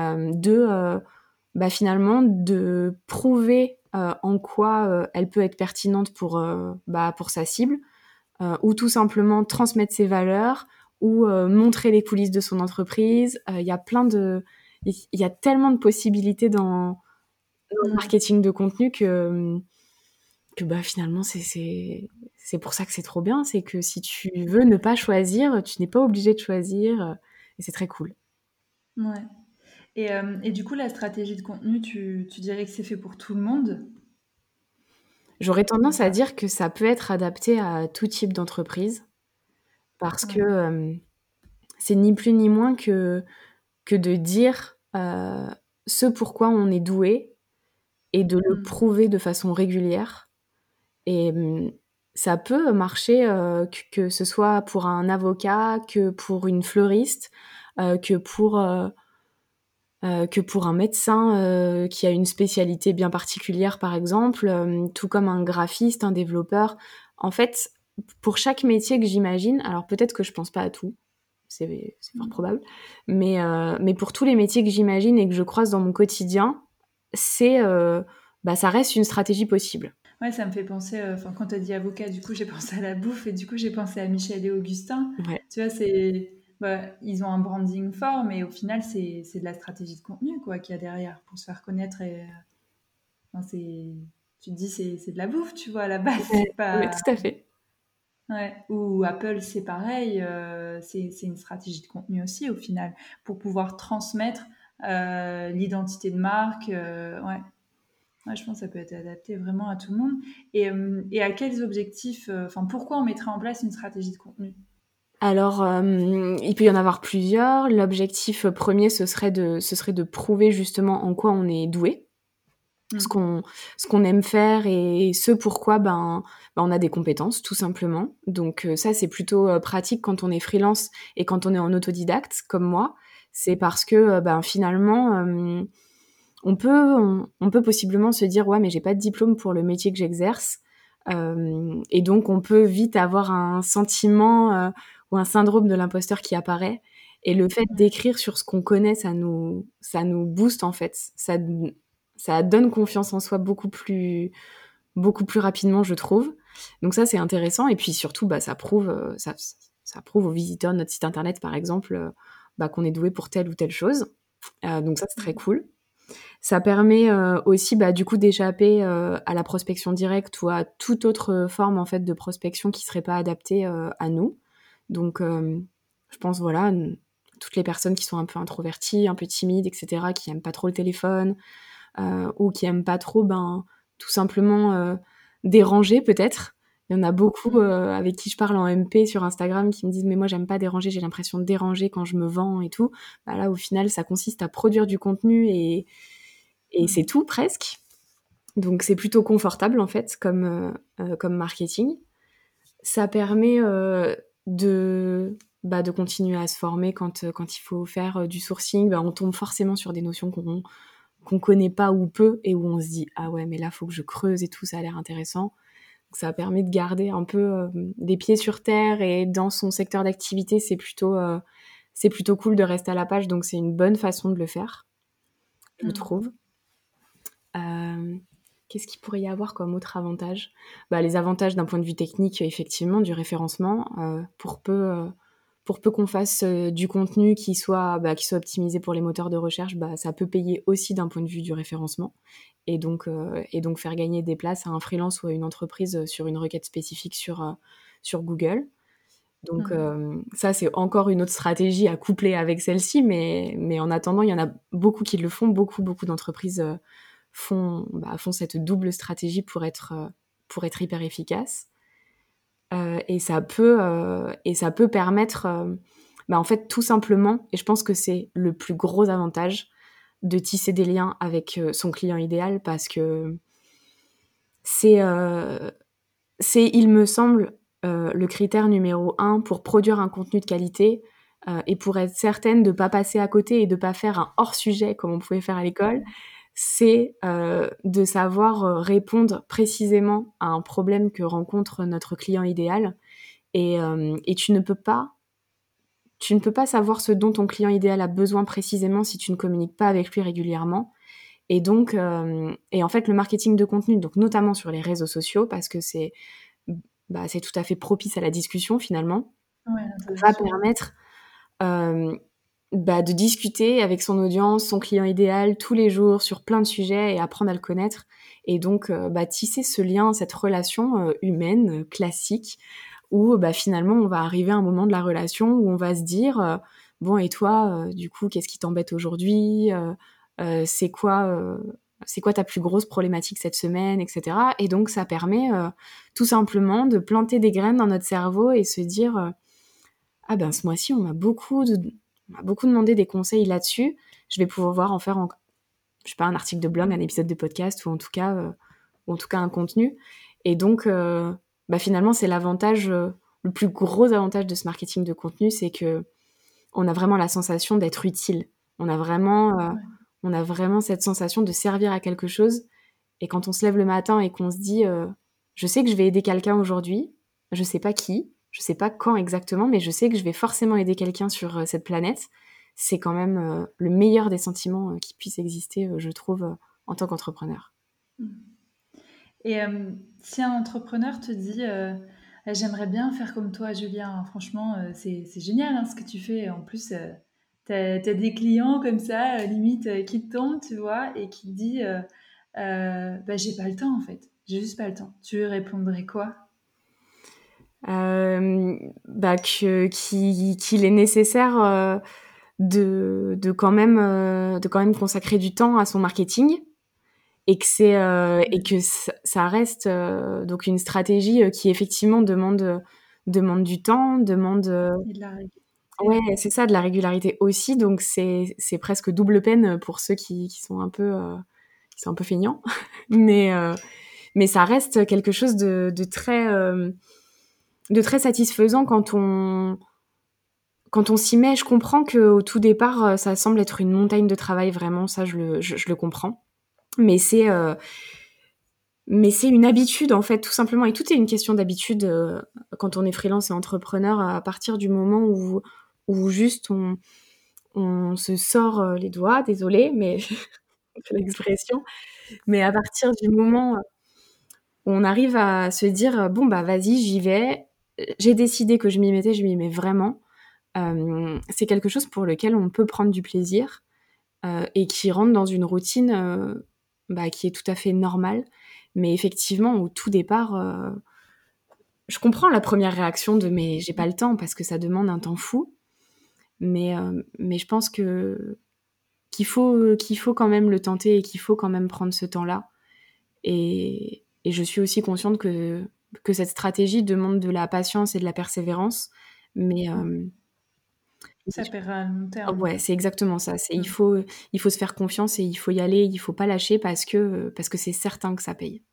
[SPEAKER 2] bah, finalement de prouver en quoi elle peut être pertinente bah, pour sa cible ou tout simplement transmettre ses valeurs ou montrer les coulisses de son entreprise. Il y a il y a tellement de possibilités dans le
[SPEAKER 1] ouais.
[SPEAKER 2] marketing de contenu que bah, finalement, c'est pour ça que c'est trop bien. C'est que si tu veux ne pas choisir, tu n'es pas obligé de choisir. Et c'est très cool.
[SPEAKER 1] Ouais. Et du coup, la stratégie de contenu, tu dirais que c'est fait pour tout le monde
[SPEAKER 2] J'aurais
[SPEAKER 1] ou
[SPEAKER 2] tendance à
[SPEAKER 1] pas?
[SPEAKER 2] dire que ça peut être adapté à tout type d'entreprise parce que
[SPEAKER 1] Ouais.
[SPEAKER 2] c'est ni plus ni moins que de dire ce pourquoi on est doué et de le
[SPEAKER 1] Mm.
[SPEAKER 2] prouver de façon régulière. Et ça peut marcher, que ce soit pour un avocat, que pour une fleuriste, que que pour un médecin, qui a une spécialité bien particulière, par exemple, tout comme un graphiste, un développeur. En fait, pour chaque métier que j'imagine, alors peut-être que je pense pas à tout, c'est fort
[SPEAKER 1] Mm.
[SPEAKER 2] probable, mais pour tous les métiers que j'imagine et que je croise dans mon quotidien, c'est, bah, ça reste une stratégie possible.
[SPEAKER 1] Ouais, ça me fait penser, enfin, quand tu as dit avocat, du coup, j'ai pensé à la bouffe et du coup, j'ai pensé à Michel et Augustin.
[SPEAKER 2] Ouais.
[SPEAKER 1] Tu vois, bah, ils ont un branding fort, mais au final, c'est de la stratégie de contenu, quoi, qu'il y a derrière pour se faire connaître enfin, tu te dis, c'est de la bouffe, tu vois, à la base,
[SPEAKER 2] Ouais,
[SPEAKER 1] c'est
[SPEAKER 2] ouais,
[SPEAKER 1] pas.
[SPEAKER 2] tout à fait.
[SPEAKER 1] Ouais. Ou Apple, c'est pareil, c'est une stratégie de contenu aussi, au final, pour pouvoir transmettre l'identité de marque. Ouais. Ouais, je pense que ça peut être adapté vraiment à tout le monde. Et à quels objectifs, enfin, pourquoi on mettrait en place une stratégie de contenu?
[SPEAKER 2] Alors, il peut y en avoir plusieurs. L'objectif, 1er, ce serait de prouver justement en quoi on est doué, ce
[SPEAKER 1] Mm.
[SPEAKER 2] qu'on ce qu'on aime faire et ce pourquoi, ben, on a des compétences, tout simplement. Donc, ça, c'est plutôt, pratique quand on est freelance et quand on est en autodidacte, comme moi. C'est parce que, ben, finalement, on peut possiblement se dire: «Ouais, mais j'ai pas de diplôme pour le métier que j'exerce». Et donc on peut vite avoir un sentiment, ou un syndrome de l'imposteur qui apparaît et le fait
[SPEAKER 1] Ouais.
[SPEAKER 2] d'écrire sur ce qu'on connaît, ça nous booste en fait. Ça donne confiance en soi beaucoup plus rapidement, je trouve. Donc ça, c'est intéressant et puis surtout, bah, ça prouve aux visiteurs de notre site internet, par exemple, bah, qu'on est doué pour telle ou telle chose. Donc ça, c'est très
[SPEAKER 1] Mm.
[SPEAKER 2] cool. Ça permet, aussi, bah, du coup, d'échapper, à la prospection directe ou à toute autre, forme, en fait, de prospection qui serait pas adaptée, à nous. Donc, je pense, voilà, toutes les personnes qui sont un peu introverties, un peu timides et cetera, qui aiment pas trop le téléphone, ou qui aiment pas trop, ben, tout simplement, déranger peut-être. Il y en a beaucoup,
[SPEAKER 1] Mm.
[SPEAKER 2] avec qui je parle en MP sur Instagram qui me disent: «Mais moi j'aime pas déranger, j'ai l'impression de déranger quand je me vends et tout». Bah, là, au final, ça consiste à produire du contenu et c'est
[SPEAKER 1] Mm.
[SPEAKER 2] tout presque. Donc c'est plutôt confortable en fait comme marketing. Ça permet, de continuer à se former quand il faut faire, du sourcing. Bah, on tombe forcément sur des notions qu'on connaît pas ou peu et où on se dit: «Ah ouais, mais là, faut que je creuse et tout, ça a l'air intéressant». Ça permet de garder un peu des pieds sur terre, et dans son secteur d'activité, c'est plutôt cool de rester à la page, donc c'est une bonne façon de le faire, je trouve. Qu'est-ce qu'il pourrait y avoir comme autre avantage ? Les avantages d'un point de vue technique, effectivement, du référencement, pour peu qu'on fasse du contenu qui soit optimisé pour les moteurs de recherche, ça peut payer aussi d'un point de vue du référencement, et donc faire gagner des places à un freelance ou à une entreprise sur une requête spécifique sur Google. Donc ça, c'est encore une autre stratégie à coupler avec celle-ci, mais en attendant, il y en a beaucoup qui le font. Beaucoup d'entreprises font cette double stratégie pour être hyper efficace. Et ça peut permettre, en fait, tout simplement, et je pense que c'est le plus gros avantage, de tisser des liens avec son client idéal, parce que c'est, il me semble, le critère numéro 1 pour produire un contenu de qualité, et pour être certaine de ne pas passer à côté et de ne pas faire un hors-sujet comme on pouvait faire à l'école, c'est de savoir répondre précisément à un problème que rencontre notre client idéal. Et tu ne peux pas savoir ce dont ton client idéal a besoin précisément si tu ne communiques pas avec lui régulièrement. Et donc, en fait, le marketing de contenu, donc notamment sur les réseaux sociaux, parce que c'est tout à fait propice à la discussion finalement, va permettre de discuter avec son audience, son client idéal, tous les jours sur plein de sujets, et apprendre à le connaître. Et donc, tisser ce lien, cette relation humaine, classique, où finalement, on va arriver à un moment de la relation où on va se dire bon, et toi, du coup, qu'est-ce qui t'embête aujourd'hui ? C'est quoi ta plus grosse problématique cette semaine, etc. Et donc, ça permet tout simplement de planter des graines dans notre cerveau et se dire ah ben, ce mois-ci, on m'a beaucoup demandé des conseils là-dessus. Je vais pouvoir en faire, je sais pas, un article de blog, un épisode de podcast, ou en tout cas un contenu. Et donc, finalement, c'est l'avantage, le plus gros avantage de ce marketing de contenu, c'est que on a vraiment la sensation d'être utile. On a vraiment cette sensation de servir à quelque chose. Et quand on se lève le matin et qu'on se dit je sais que je vais aider quelqu'un aujourd'hui, je sais pas qui, je sais pas quand exactement, mais je sais que je vais forcément aider quelqu'un sur cette planète, c'est quand même le meilleur des sentiments qui puisse exister, je trouve, en tant qu'entrepreneur.
[SPEAKER 1] Et si un entrepreneur te dit j'aimerais bien faire comme toi, Julien, franchement, c'est génial hein, ce que tu fais. En plus, t'as des clients comme ça, limite, qui te tombent, tu vois, et qui te disent j'ai pas le temps en fait, j'ai juste pas le temps. Tu lui répondrais quoi ?
[SPEAKER 2] Qu'il est nécessaire de quand même consacrer du temps à son marketing, et que ça reste donc une stratégie qui effectivement demande du temps, demande
[SPEAKER 1] Et de la régularité.
[SPEAKER 2] ouais, c'est ça, de la régularité aussi. Donc c'est presque double peine pour ceux qui sont un peu feignants. Mais ça reste quelque chose de très satisfaisant quand on s'y met. Je comprends qu'au tout départ, ça semble être une montagne de travail, vraiment, ça je le comprends. Mais c'est une habitude, en fait, tout simplement. Et tout est une question d'habitude quand on est freelance et entrepreneur, à partir du moment où juste on se sort les doigts, désolée, mais l'expression, mais à partir du moment où on arrive à se dire bon, vas-y, j'y vais, j'ai décidé que je m'y mettais, je m'y mets vraiment. C'est quelque chose pour lequel on peut prendre du plaisir et qui rentre dans une routine qui est tout à fait normale. Mais effectivement, au tout départ, je comprends la première réaction de mais j'ai pas le temps, parce que ça demande un temps fou. Mais je pense qu'il faut quand même le tenter, et qu'il faut quand même prendre ce temps-là. Et je suis aussi consciente que cette stratégie demande de la patience et de la persévérance. Mais
[SPEAKER 1] Ça paiera à long terme.
[SPEAKER 2] ouais, c'est exactement ça. Il faut se faire confiance, et il faut y aller, il faut pas lâcher, parce que c'est certain que ça paye.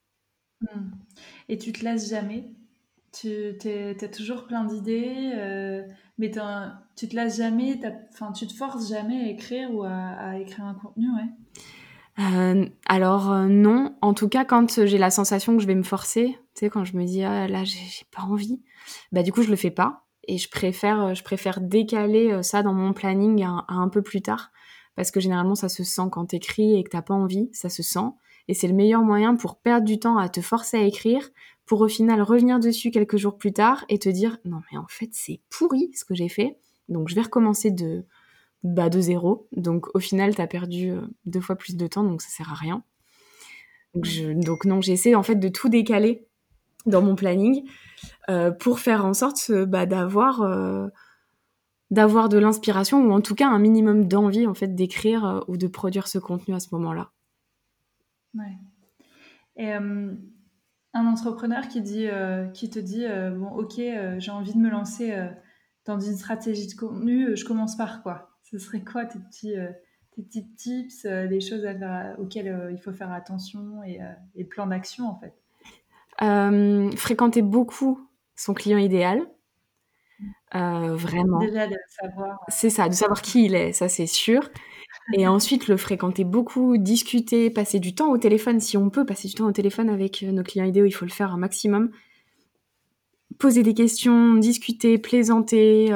[SPEAKER 1] Et tu te lasses jamais. T'as toujours plein d'idées, mais tu te lasses jamais, enfin, tu te forces jamais à écrire ou à écrire un contenu, ouais.
[SPEAKER 2] Non. En tout cas, quand j'ai la sensation que je vais me forcer, tu sais, quand je me dis: «Ah là, j'ai pas envie», bah, du coup, je le fais pas et je préfère décaler, ça dans mon planning à un peu plus tard. Parce que généralement, ça se sent quand tu écris et que tu pas envie, ça se sent et c'est le meilleur moyen pour perdre du temps à te forcer à écrire, pour au final revenir dessus quelques jours plus tard et te dire: «Non mais en fait, c'est pourri ce que j'ai fait, donc je vais recommencer de zéro». Donc au final, tu as perdu 2 fois plus de temps, donc ça sert à rien. Donc non, j'essaie en fait de tout décaler dans mon planning pour faire en sorte d'avoir de l'inspiration ou en tout cas un minimum d'envie en fait d'écrire ou de produire ce contenu à ce moment-là.
[SPEAKER 1] Ouais. Et un entrepreneur qui te dit bon, ok, j'ai envie de me lancer dans une stratégie de contenu, je commence par quoi? Ce serait quoi tes petits tips, les choses auxquelles il faut faire attention et le plan d'action en fait?
[SPEAKER 2] Fréquenter beaucoup son client idéal, vraiment.
[SPEAKER 1] Déjà de savoir.
[SPEAKER 2] C'est ça, de savoir qui il est, ça c'est sûr. Et ensuite le fréquenter beaucoup, discuter, passer du temps au téléphone si on peut passer du temps au téléphone avec nos clients idéaux, il faut le faire un maximum. Poser des questions, discuter, plaisanter,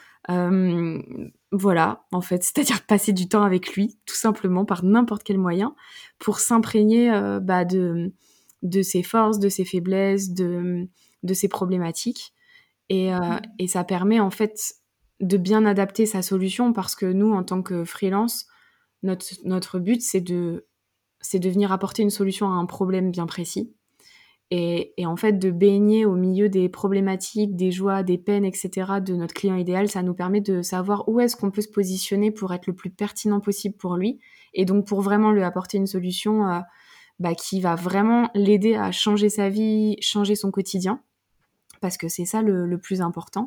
[SPEAKER 2] voilà, en fait, c'est-à-dire passer du temps avec lui, tout simplement, par n'importe quel moyen, pour s'imprégner de ses forces, de ses faiblesses, de ses problématiques. Et ça permet, en fait, de bien adapter sa solution parce que nous, en tant que freelance, notre but, c'est de venir apporter une solution à un problème bien précis. Et en fait, de baigner au milieu des problématiques, des joies, des peines, etc. de notre client idéal, ça nous permet de savoir où est-ce qu'on peut se positionner pour être le plus pertinent possible pour lui. Et donc, pour vraiment lui apporter une solution qui va vraiment l'aider à changer sa vie, changer son quotidien. Parce que c'est ça le plus important.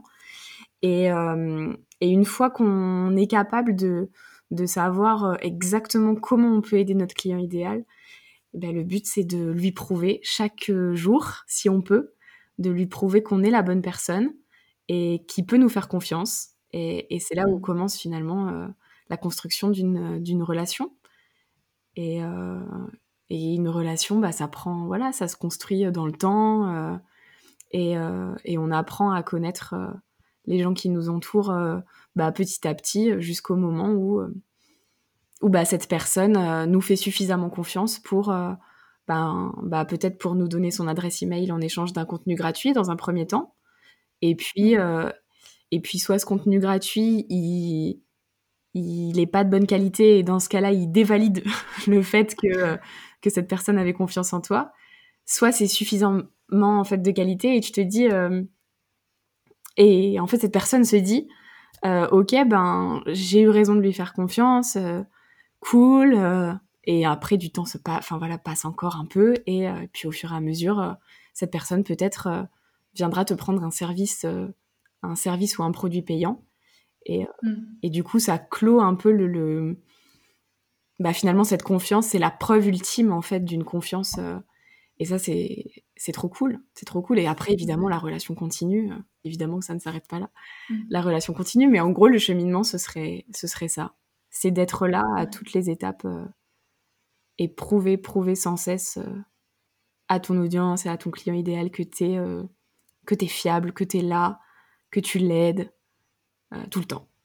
[SPEAKER 2] Et une fois qu'on est capable de savoir exactement comment on peut aider notre client idéal, le but, c'est de lui prouver chaque jour, si on peut, de lui prouver qu'on est la bonne personne et qu'il peut nous faire confiance. Et c'est là où commence finalement la construction d'une relation. Et, euh, et une relation, ça prend, voilà, ça se construit dans le temps et on apprend à connaître les gens qui nous entourent petit à petit jusqu'au moment où cette personne nous fait suffisamment confiance pour peut-être pour nous donner son adresse email en échange d'un contenu gratuit dans un premier temps. Et puis soit ce contenu gratuit, il est pas de bonne qualité et dans ce cas-là, il dévalide le fait que cette personne avait confiance en toi. Soit c'est suffisamment en fait de qualité et tu te dis et en fait cette personne se dit ok, j'ai eu raison de lui faire confiance, cool. Et après, du temps passe encore un peu. Et puis, au fur et à mesure, cette personne peut-être viendra te prendre un service ou un produit payant. Et du coup, ça clôt un peu finalement, cette confiance, c'est la preuve ultime, en fait, d'une confiance. Et ça, c'est trop cool. C'est trop cool. Et après, évidemment, la relation continue. Évidemment que ça ne s'arrête pas là. La relation continue. Mais en gros, le cheminement, ce serait ça. C'est d'être là à toutes les étapes et prouver sans cesse à ton audience et à ton client idéal que t'es fiable, que t'es là, que tu l'aides tout le temps.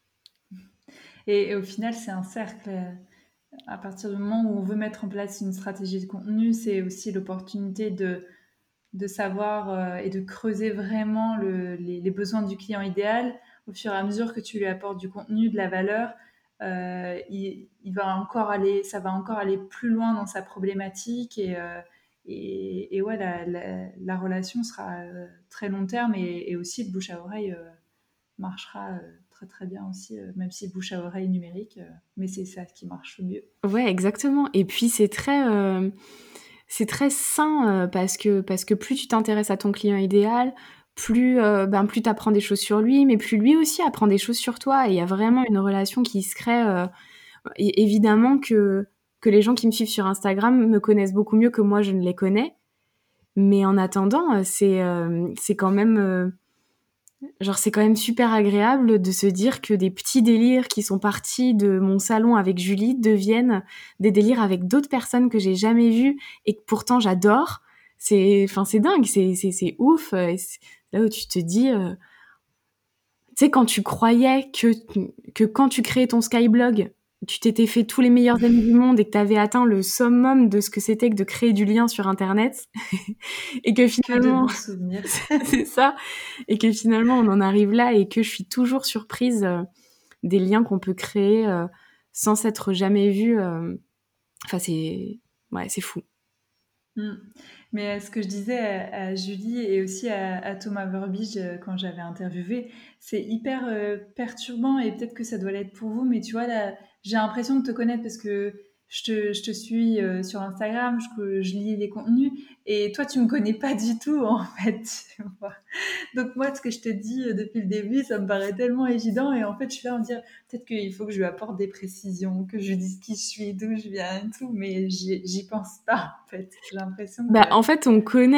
[SPEAKER 1] Et au final, c'est un cercle. À partir du moment où on veut mettre en place une stratégie de contenu, c'est aussi l'opportunité de savoir et de creuser vraiment les besoins du client idéal. Au fur et à mesure que tu lui apportes du contenu, de la valeur, il va encore aller, ça va encore aller plus loin dans sa problématique et ouais, la relation sera très long terme et aussi le bouche à oreille marchera très très bien aussi, même si bouche à oreille numérique, mais c'est ça qui marche le mieux.
[SPEAKER 2] Ouais, exactement. Et puis c'est très sain parce que plus tu t'intéresses à ton client idéal, plus tu apprends des choses sur lui, mais plus lui aussi apprend des choses sur toi. Et il y a vraiment une relation qui se crée. Et évidemment que les gens qui me suivent sur Instagram me connaissent beaucoup mieux que moi je ne les connais. Mais en attendant, c'est quand même Genre, c'est quand même super agréable de se dire que des petits délires qui sont partis de mon salon avec Julie deviennent des délires avec d'autres personnes que j'ai jamais vues et que pourtant j'adore. C'est dingue, c'est ouf. C'est là où tu te dis, tu sais, quand tu croyais que quand tu créais ton Skyblog, tu t'étais fait tous les meilleurs amis du monde et que tu avais atteint le summum de ce que c'était que de créer du lien sur Internet, et que
[SPEAKER 1] Que de
[SPEAKER 2] finalement,
[SPEAKER 1] bons souvenirs.
[SPEAKER 2] c'est ça, et que finalement on en arrive là et que je suis toujours surprise des liens qu'on peut créer sans s'être jamais vu. Enfin, c'est fou.
[SPEAKER 1] Mm. Mais ce que je disais à Julie et aussi à Thomas Burbidge quand j'avais interviewé, c'est hyper perturbant et peut-être que ça doit l'être pour vous, mais tu vois, là, j'ai l'impression de te connaître parce que je te suis sur Instagram, je lis les contenus et toi, tu me connais pas du tout en fait. Tu vois. Donc moi, ce que je te dis depuis le début, ça me paraît tellement évident et en fait, je suis là à me dire peut-être qu'il faut que je lui apporte des précisions, que je lui dise qui je suis, d'où je viens et tout, mais j'y pense pas en fait. J'ai l'impression que...
[SPEAKER 2] Bah, en fait,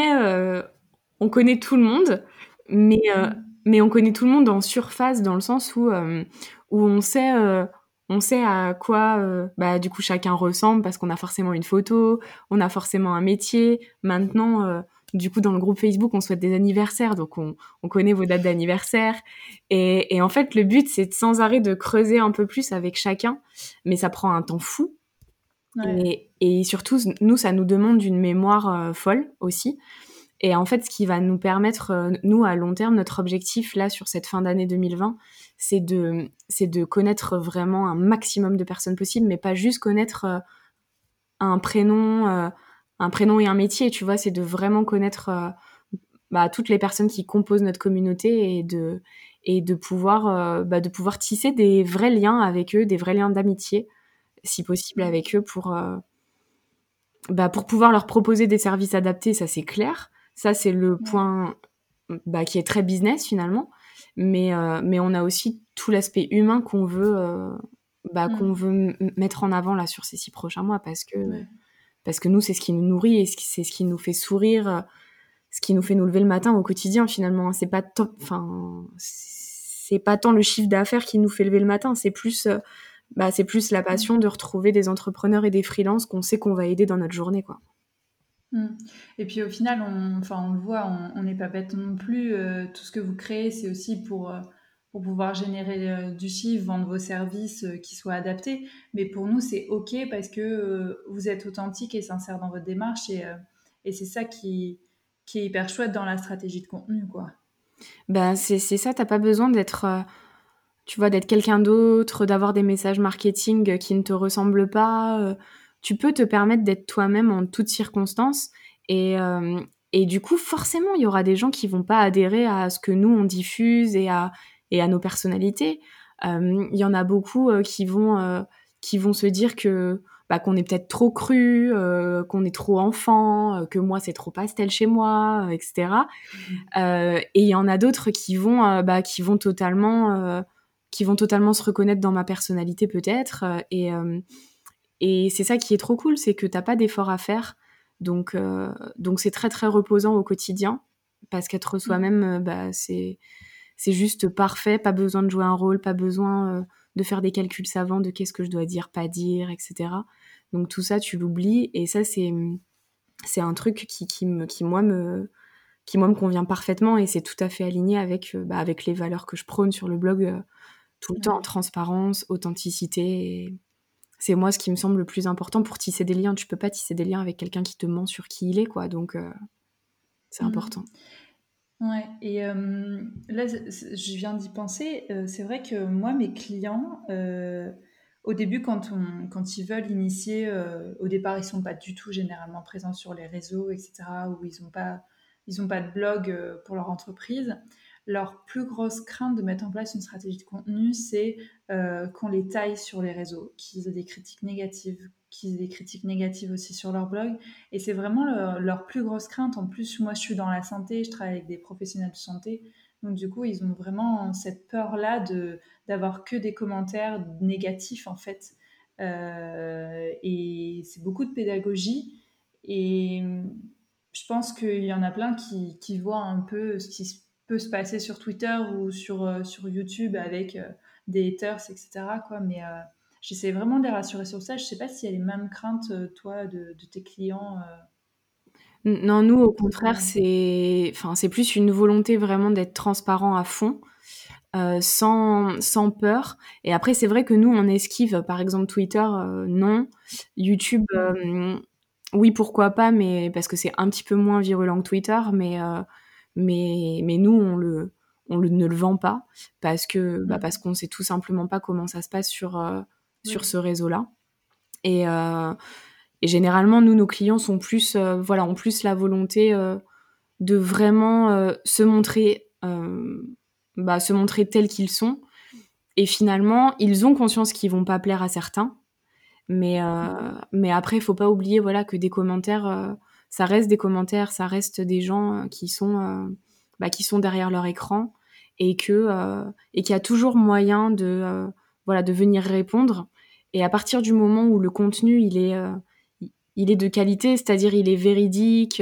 [SPEAKER 2] on connaît tout le monde, mais, euh,
[SPEAKER 1] Mm,
[SPEAKER 2] mais on connaît tout le monde en surface, dans le sens où on sait à quoi bah, du coup chacun ressemble, parce qu'on a forcément une photo, on a forcément un métier. Maintenant, du coup, dans le groupe Facebook, on souhaite des anniversaires, donc on connaît vos dates d'anniversaire. Et en fait, le but, c'est sans arrêt de creuser un peu plus avec chacun, mais ça prend un temps fou.
[SPEAKER 1] ouais.
[SPEAKER 2] Et surtout, nous, ça nous demande une mémoire folle aussi. Et en fait, ce qui va nous permettre, nous, à long terme, notre objectif, là, sur cette fin d'année 2020, c'est de connaître vraiment un maximum de personnes possibles, mais pas juste connaître un prénom, euh, un prénom et un métier, tu vois, c'est de vraiment connaître bah, toutes les personnes qui composent notre communauté et de pouvoir tisser des vrais liens avec eux, des vrais liens d'amitié, si possible
[SPEAKER 1] Mm,
[SPEAKER 2] avec eux pour pouvoir leur proposer des services adaptés, ça c'est clair. Ça c'est le
[SPEAKER 1] ouais.
[SPEAKER 2] point bah, qui est très business finalement. Mais on a aussi tout l'aspect humain qu'on
[SPEAKER 1] Mm,
[SPEAKER 2] veut mettre en avant là sur ces 6 prochains mois
[SPEAKER 1] ouais.
[SPEAKER 2] parce que nous c'est ce qui nous nourrit et c'est ce qui nous fait sourire, ce qui nous fait nous lever le matin au quotidien finalement. C'est pas tant le chiffre d'affaires qui nous fait lever le matin, c'est plus la passion
[SPEAKER 1] Mm,
[SPEAKER 2] de retrouver des entrepreneurs et des freelances qu'on sait qu'on va aider dans notre journée, quoi.
[SPEAKER 1] mm. Et puis au final, on le voit, on n'est pas bête non plus. Tout ce que vous créez, c'est aussi pour pouvoir générer du chiffre, vendre vos services qui soient adaptés. Mais pour nous, c'est OK parce que vous êtes authentique et sincère dans votre démarche et c'est ça qui est hyper chouette dans la stratégie de contenu, quoi.
[SPEAKER 2] Bah, c'est ça, t'as pas besoin d'être, tu vois, d'être quelqu'un d'autre, d'avoir des messages marketing qui ne te ressemblent pas. Tu peux te permettre d'être toi-même en toutes circonstances. Et, euh, et du coup, forcément, il y aura des gens qui vont pas adhérer à ce que nous, on diffuse et à nos personnalités. Il y en a beaucoup qui vont se dire que bah, qu'on est peut-être trop cru, qu'on est trop enfant, que moi, c'est trop pastel chez moi, etc. Et il y en a d'autres qui vont totalement se reconnaître dans ma personnalité peut-être. Et c'est ça qui est trop cool, c'est que t'as pas d'effort à faire. Donc c'est très très reposant au quotidien parce qu'être
[SPEAKER 1] Mm.
[SPEAKER 2] soi-même, c'est juste parfait. Pas besoin de jouer un rôle, pas besoin de faire des calculs savants de qu'est-ce que je dois dire, pas dire, etc. Donc tout ça, tu l'oublies. Et ça, c'est un truc qui moi me convient parfaitement et c'est tout à fait aligné avec, avec les valeurs que je prône sur le blog tout le temps,
[SPEAKER 1] Ouais.
[SPEAKER 2] transparence, authenticité. Et c'est moi ce qui me semble le plus important pour tisser des liens. Tu peux pas tisser des liens avec quelqu'un qui te ment sur qui il est, quoi. Donc c'est important.
[SPEAKER 1] Mm. Ouais, et là, je viens d'y penser. C'est vrai que moi, mes clients, au début, quand ils veulent initier, au départ, ils sont pas du tout généralement présents sur les réseaux, etc., ou ils ont pas de blog pour leur entreprise. Leur plus grosse crainte de mettre en place une stratégie de contenu, c'est qu'on les taille sur les réseaux, qu'ils aient des critiques négatives, qu'ils aient des critiques négatives aussi sur leur blog. Et c'est vraiment leur plus grosse crainte. En plus, moi, je suis dans la santé, je travaille avec des professionnels de santé. Donc, du coup, ils ont vraiment cette peur-là d'avoir que des commentaires négatifs, en fait. Et c'est beaucoup de pédagogie. Et je pense qu'il y en a plein qui voient un peu ce qui se peut se passer sur Twitter ou sur YouTube avec des haters, etc., quoi. Mais j'essaie vraiment de les rassurer sur ça. Je sais pas s'il y a les mêmes craintes, toi, de tes clients.
[SPEAKER 2] Non, nous, au contraire,
[SPEAKER 1] Comment...
[SPEAKER 2] c'est plus une volonté vraiment d'être transparent à fond, sans peur. Et après, c'est vrai que nous, on esquive, par exemple, Twitter, non. YouTube,
[SPEAKER 1] Mm.
[SPEAKER 2] oui, pourquoi pas, mais parce que c'est un petit peu moins virulent que Twitter, mais nous, ne le vend pas parce qu'on sait tout simplement pas comment ça se passe sur
[SPEAKER 1] Oui.
[SPEAKER 2] ce réseau-là. Et, euh, et généralement, nous, nos clients sont plus, ont plus la volonté de vraiment se montrer tels qu'ils sont. Et finalement, ils ont conscience qu'ils vont pas plaire à certains, mais après, il faut pas oublier voilà que des commentaires, ça reste des commentaires, ça reste des gens qui sont derrière leur écran et qu'il y a toujours moyen de venir répondre. Et à partir du moment où le contenu il est de qualité, c'est-à-dire il est véridique,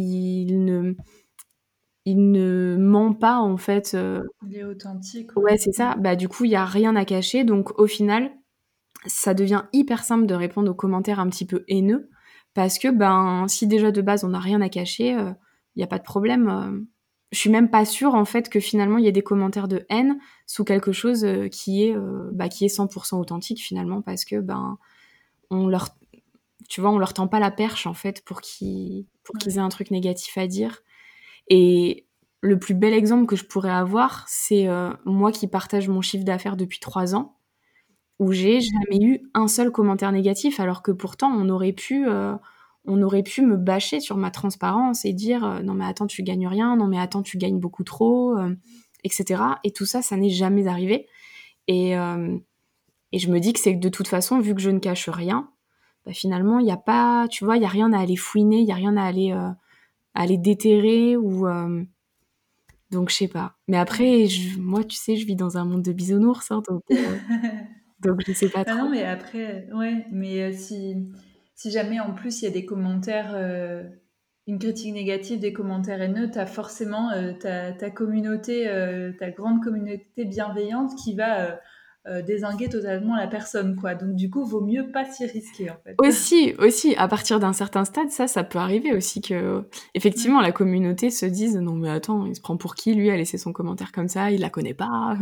[SPEAKER 2] il ne ment pas en fait.
[SPEAKER 1] Il est authentique, ouais.
[SPEAKER 2] Ouais, c'est ça. Bah du coup, il y a rien à cacher. Donc au final, ça devient hyper simple de répondre aux commentaires un petit peu haineux parce que ben si déjà de base on n'a rien à cacher, il y a pas de problème. Je suis même pas sûre en fait que finalement il y ait des commentaires de haine sous quelque chose qui est 100% authentique finalement parce que ben on leur on leur tend pas la perche en fait pour qu'ils aient
[SPEAKER 1] Ouais.
[SPEAKER 2] un truc négatif à dire. Et le plus bel exemple que je pourrais avoir, c'est moi qui partage mon chiffre d'affaires depuis 3 ans, où j'ai jamais eu un seul commentaire négatif, alors que pourtant on aurait pu me bâcher sur ma transparence et dire non mais attends tu gagnes rien, non mais attends tu gagnes beaucoup trop, etc. Et tout ça, ça n'est jamais arrivé. Et, euh, et je me dis que c'est que de toute façon, vu que je ne cache rien, bah, finalement il y a pas, tu vois, il y a rien à aller fouiner, il y a rien à aller déterrer ou donc je sais pas. Mais
[SPEAKER 1] Ouais.
[SPEAKER 2] après, moi, tu sais, je vis dans un monde de bisounours, hein, donc je sais pas
[SPEAKER 1] Ah non,
[SPEAKER 2] trop.
[SPEAKER 1] mais après, ouais, mais si jamais en plus il y a des commentaires, une critique négative, des commentaires haineux, t'as forcément ta communauté, ta grande communauté bienveillante qui va dézinguer totalement la personne, quoi. Donc du coup, vaut mieux pas s'y risquer, en fait.
[SPEAKER 2] Aussi, à partir d'un certain stade, ça peut arriver aussi que,
[SPEAKER 1] Ouais.
[SPEAKER 2] effectivement, la communauté se dise non mais attends, il se prend pour qui lui à laisser son commentaire comme ça, il la connaît pas.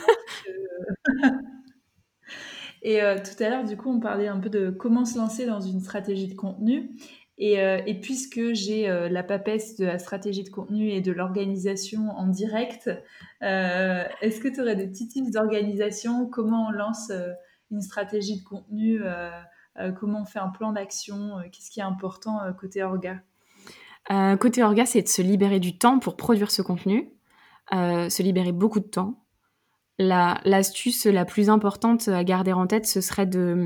[SPEAKER 1] Et tout à l'heure, du coup, on parlait un peu de comment se lancer dans une stratégie de contenu. Et puisque j'ai la papesse de la stratégie de contenu et de l'organisation en direct, est-ce que tu aurais des petits tips d'organisation? Comment on lance une stratégie de contenu? Comment on fait un plan d'action? Qu'est-ce qui est important côté orga?
[SPEAKER 2] Côté orga, c'est de se libérer du temps pour produire ce contenu, se libérer beaucoup de temps. L'astuce la plus importante à garder en tête, ce serait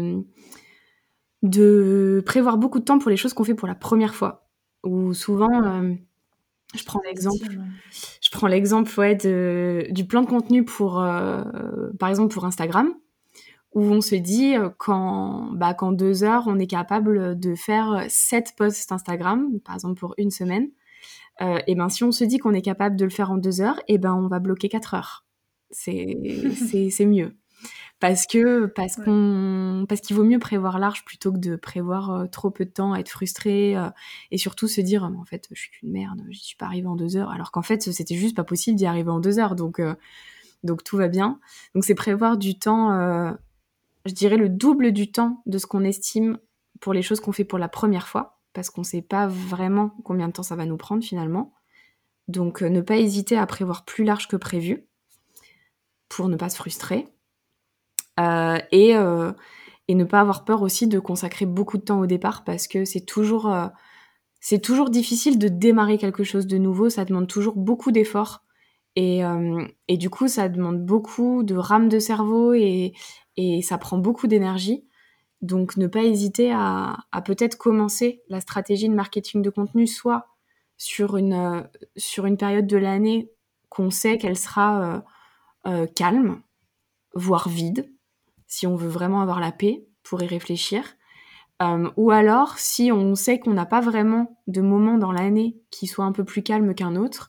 [SPEAKER 2] de prévoir beaucoup de temps pour les choses qu'on fait pour la première fois. Ou souvent, je
[SPEAKER 1] Je
[SPEAKER 2] prends l'exemple
[SPEAKER 1] t'estime.
[SPEAKER 2] Je prends l'exemple ouais, du plan de contenu par exemple pour Instagram, où on se dit qu'en 2 heures, on est capable de faire 7 posts Instagram, par exemple pour une semaine. Et ben si on se dit qu'on est capable de le faire en 2 heures, et ben on va bloquer 4 heures. C'est mieux.
[SPEAKER 1] Ouais.
[SPEAKER 2] Parce qu'il vaut mieux prévoir large plutôt que de prévoir trop peu de temps, être frustré et surtout se dire en fait je suis qu'une merde, j'y suis pas arrivée en 2 heures alors qu'en fait c'était juste pas possible d'y arriver en 2 heures donc tout va bien. Donc c'est prévoir du temps, je dirais le double du temps de ce qu'on estime pour les choses qu'on fait pour la première fois parce qu'on sait pas vraiment combien de temps ça va nous prendre finalement. Donc ne pas hésiter à prévoir plus large que prévu pour ne pas se frustrer. Euh, et, euh, et ne pas avoir peur aussi de consacrer beaucoup de temps au départ parce que c'est toujours difficile de démarrer quelque chose de nouveau, ça demande toujours beaucoup d'efforts et du coup ça demande beaucoup de rames de cerveau et ça prend beaucoup d'énergie. Donc ne pas hésiter à peut-être commencer la stratégie de marketing de contenu soit sur une période de l'année qu'on sait qu'elle sera calme, voire vide, si on veut vraiment avoir la paix pour y réfléchir. Ou alors, si on sait qu'on n'a pas vraiment de moment dans l'année qui soit un peu plus calme qu'un autre,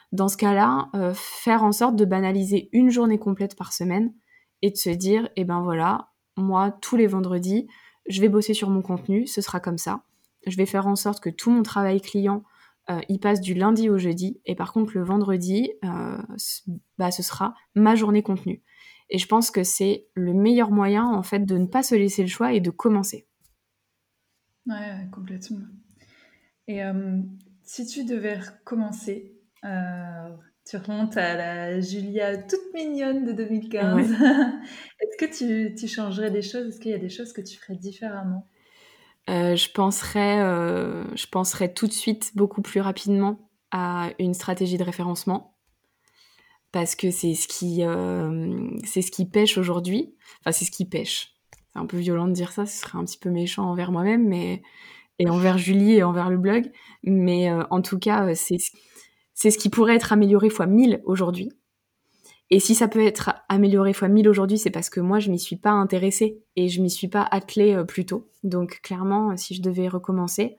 [SPEAKER 2] Dans ce cas-là, faire en sorte de banaliser une journée complète par semaine et de se dire, eh ben voilà, moi, tous les vendredis, je vais bosser sur mon contenu, ce sera comme ça. Je vais faire en sorte que tout mon travail client, il passe du lundi au jeudi. Et par contre, le vendredi, ce sera ma journée contenu. Et je pense que c'est le meilleur moyen, en fait, de ne pas se laisser le choix et de commencer.
[SPEAKER 1] Ouais, complètement. Et si tu devais recommencer, tu remontes à la Julia toute mignonne de 2015.
[SPEAKER 2] Ouais.
[SPEAKER 1] Est-ce que tu changerais des choses? Est-ce qu'il y a des choses que tu ferais différemment?
[SPEAKER 2] Je penserais tout de suite beaucoup plus rapidement à une stratégie de référencement parce que c'est ce qui pèche aujourd'hui. Enfin, c'est ce qui pèche. C'est un peu violent de dire ça, ce serait un petit peu méchant envers moi-même, mais et envers Julie et envers le blog. Mais en tout cas, c'est ce qui pourrait être amélioré fois 1000 aujourd'hui. Et si ça peut être amélioré fois 1000 aujourd'hui, c'est parce que moi, je m'y suis pas intéressée et je m'y suis pas attelée plus tôt. Donc clairement, si je devais recommencer,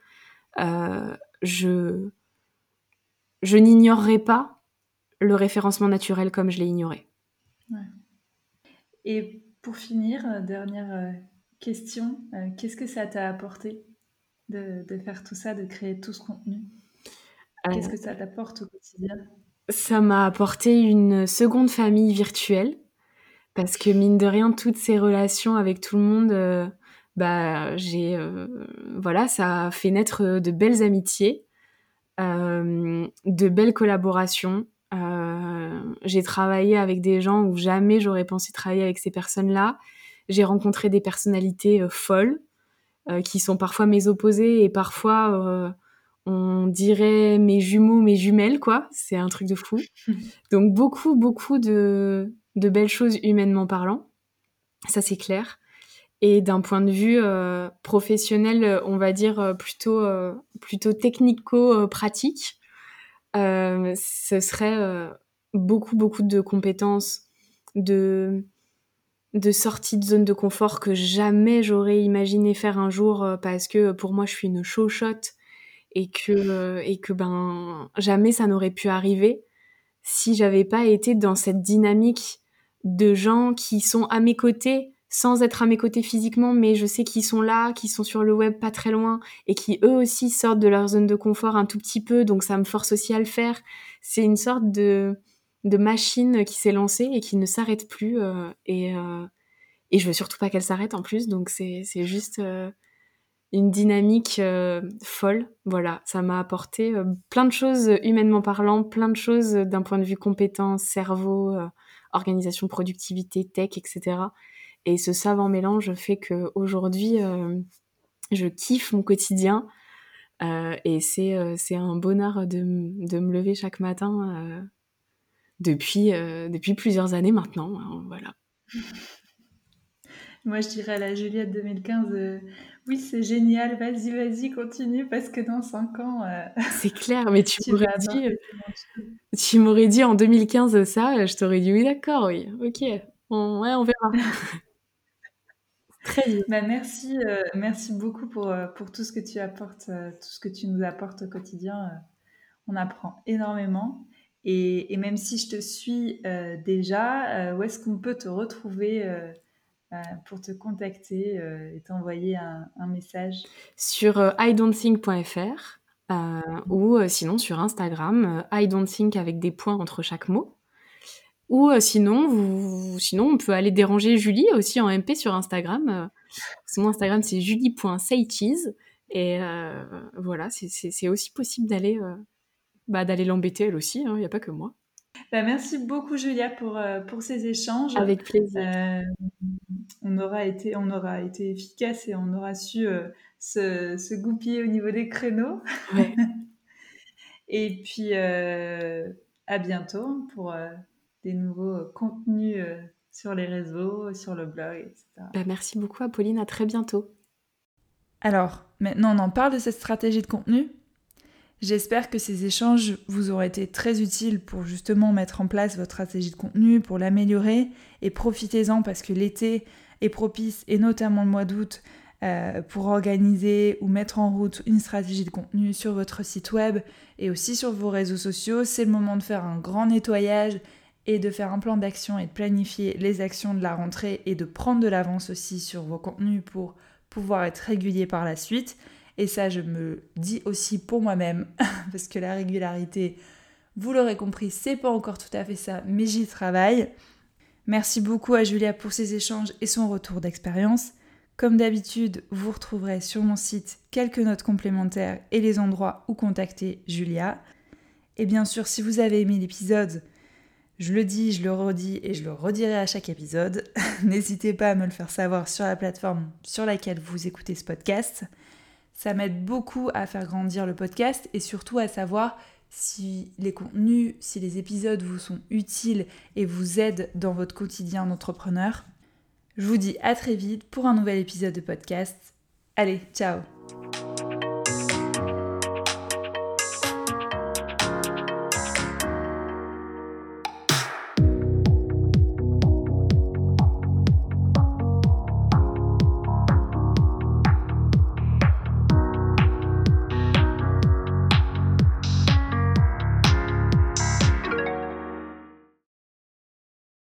[SPEAKER 2] je n'ignorerais pas le référencement naturel comme je l'ai ignoré.
[SPEAKER 1] Ouais. Et pour finir, dernière question, qu'est-ce que ça t'a apporté de faire tout ça, de créer tout ce contenu? Qu'est-ce que ça t'apporte au quotidien?
[SPEAKER 2] Ça m'a apporté une seconde famille virtuelle parce que mine de rien, toutes ces relations avec tout le monde, voilà, ça a fait naître de belles amitiés, de belles collaborations. J'ai travaillé avec des gens où jamais j'aurais pensé travailler avec ces personnes-là. J'ai rencontré des personnalités folles qui sont parfois mes opposés et parfois on dirait mes jumeaux, mes jumelles, quoi. C'est un truc de fou. Donc beaucoup, beaucoup de belles choses humainement parlant, ça c'est clair. Et d'un point de vue professionnel, on va dire plutôt technico-pratique, ce serait beaucoup, beaucoup de compétences, de sortie de zone de confort que jamais j'aurais imaginé faire un jour parce que pour moi je suis une chochotte et que jamais ça n'aurait pu arriver si j'avais pas été dans cette dynamique de gens qui sont à mes côtés sans être à mes côtés physiquement, mais je sais qu'ils sont là, qu'ils sont sur le web pas très loin et qui eux aussi sortent de leur zone de confort un tout petit peu, donc ça me force aussi à le faire. C'est une sorte de machine qui s'est lancée et qui ne s'arrête plus et je veux surtout pas qu'elle s'arrête en plus, donc c'est juste une dynamique folle. Voilà, ça m'a apporté plein de choses humainement parlant, plein de choses d'un point de vue compétence, cerveau, organisation, productivité, tech, etc. Et ce savant mélange fait qu'aujourd'hui, je kiffe mon quotidien et c'est un bonheur de me lever chaque matin depuis plusieurs années maintenant. Hein, voilà.
[SPEAKER 1] Moi, je dirais à la Juliette 2015, oui, c'est génial, vas-y, continue, parce que dans 5 ans,
[SPEAKER 2] C'est clair, mais
[SPEAKER 1] tu vas apporter tellement de choses.
[SPEAKER 2] tu m'aurais dit en 2015 ça, je t'aurais dit oui, d'accord, oui, ok, on verra. Très bien.
[SPEAKER 1] Bah, merci beaucoup pour tout ce que tu apportes, tout ce que tu nous apportes au quotidien. On apprend énormément. Et même si je te suis déjà, où est-ce qu'on peut te retrouver pour te contacter et t'envoyer un message?
[SPEAKER 2] Sur idon'tthink.fr ou sinon sur Instagram, idon'tthink avec des points entre chaque mot. Ou sinon, on peut aller déranger Julie aussi en MP sur Instagram. Mon Instagram, c'est julie.saycheese. Et voilà, c'est aussi possible d'aller l'embêter elle aussi, il n'y a pas que moi.
[SPEAKER 1] Bah, merci beaucoup Julia pour ces échanges.
[SPEAKER 2] Avec plaisir.
[SPEAKER 1] Euh, on aura été efficace et on aura su se goupiller au niveau des créneaux.
[SPEAKER 2] Ouais.
[SPEAKER 1] Et puis à bientôt pour des nouveaux contenus sur les réseaux, sur le blog, etc.
[SPEAKER 2] Bah, merci beaucoup Apolline, à très bientôt.
[SPEAKER 1] Alors, maintenant on en parle de cette stratégie de contenu. J'espère que ces échanges vous auront été très utiles pour justement mettre en place votre stratégie de contenu, pour l'améliorer, et profitez-en parce que l'été est propice, et notamment le mois d'août, pour organiser ou mettre en route une stratégie de contenu sur votre site web et aussi sur vos réseaux sociaux. C'est le moment de faire un grand nettoyage et de faire un plan d'action et de planifier les actions de la rentrée et de prendre de l'avance aussi sur vos contenus pour pouvoir être régulier par la suite. Et ça, je me dis aussi pour moi-même, parce que la régularité, vous l'aurez compris, c'est pas encore tout à fait ça, mais j'y travaille. Merci beaucoup à Julia pour ses échanges et son retour d'expérience. Comme d'habitude, vous retrouverez sur mon site quelques notes complémentaires et les endroits où contacter Julia. Et bien sûr, si vous avez aimé l'épisode, je le dis, je le redis et je le redirai à chaque épisode, n'hésitez pas à me le faire savoir sur la plateforme sur laquelle vous écoutez ce podcast. Ça m'aide beaucoup à faire grandir le podcast et surtout à savoir si les contenus, si les épisodes vous sont utiles et vous aident dans votre quotidien d'entrepreneur. Je vous dis à très vite pour un nouvel épisode de podcast. Allez, ciao!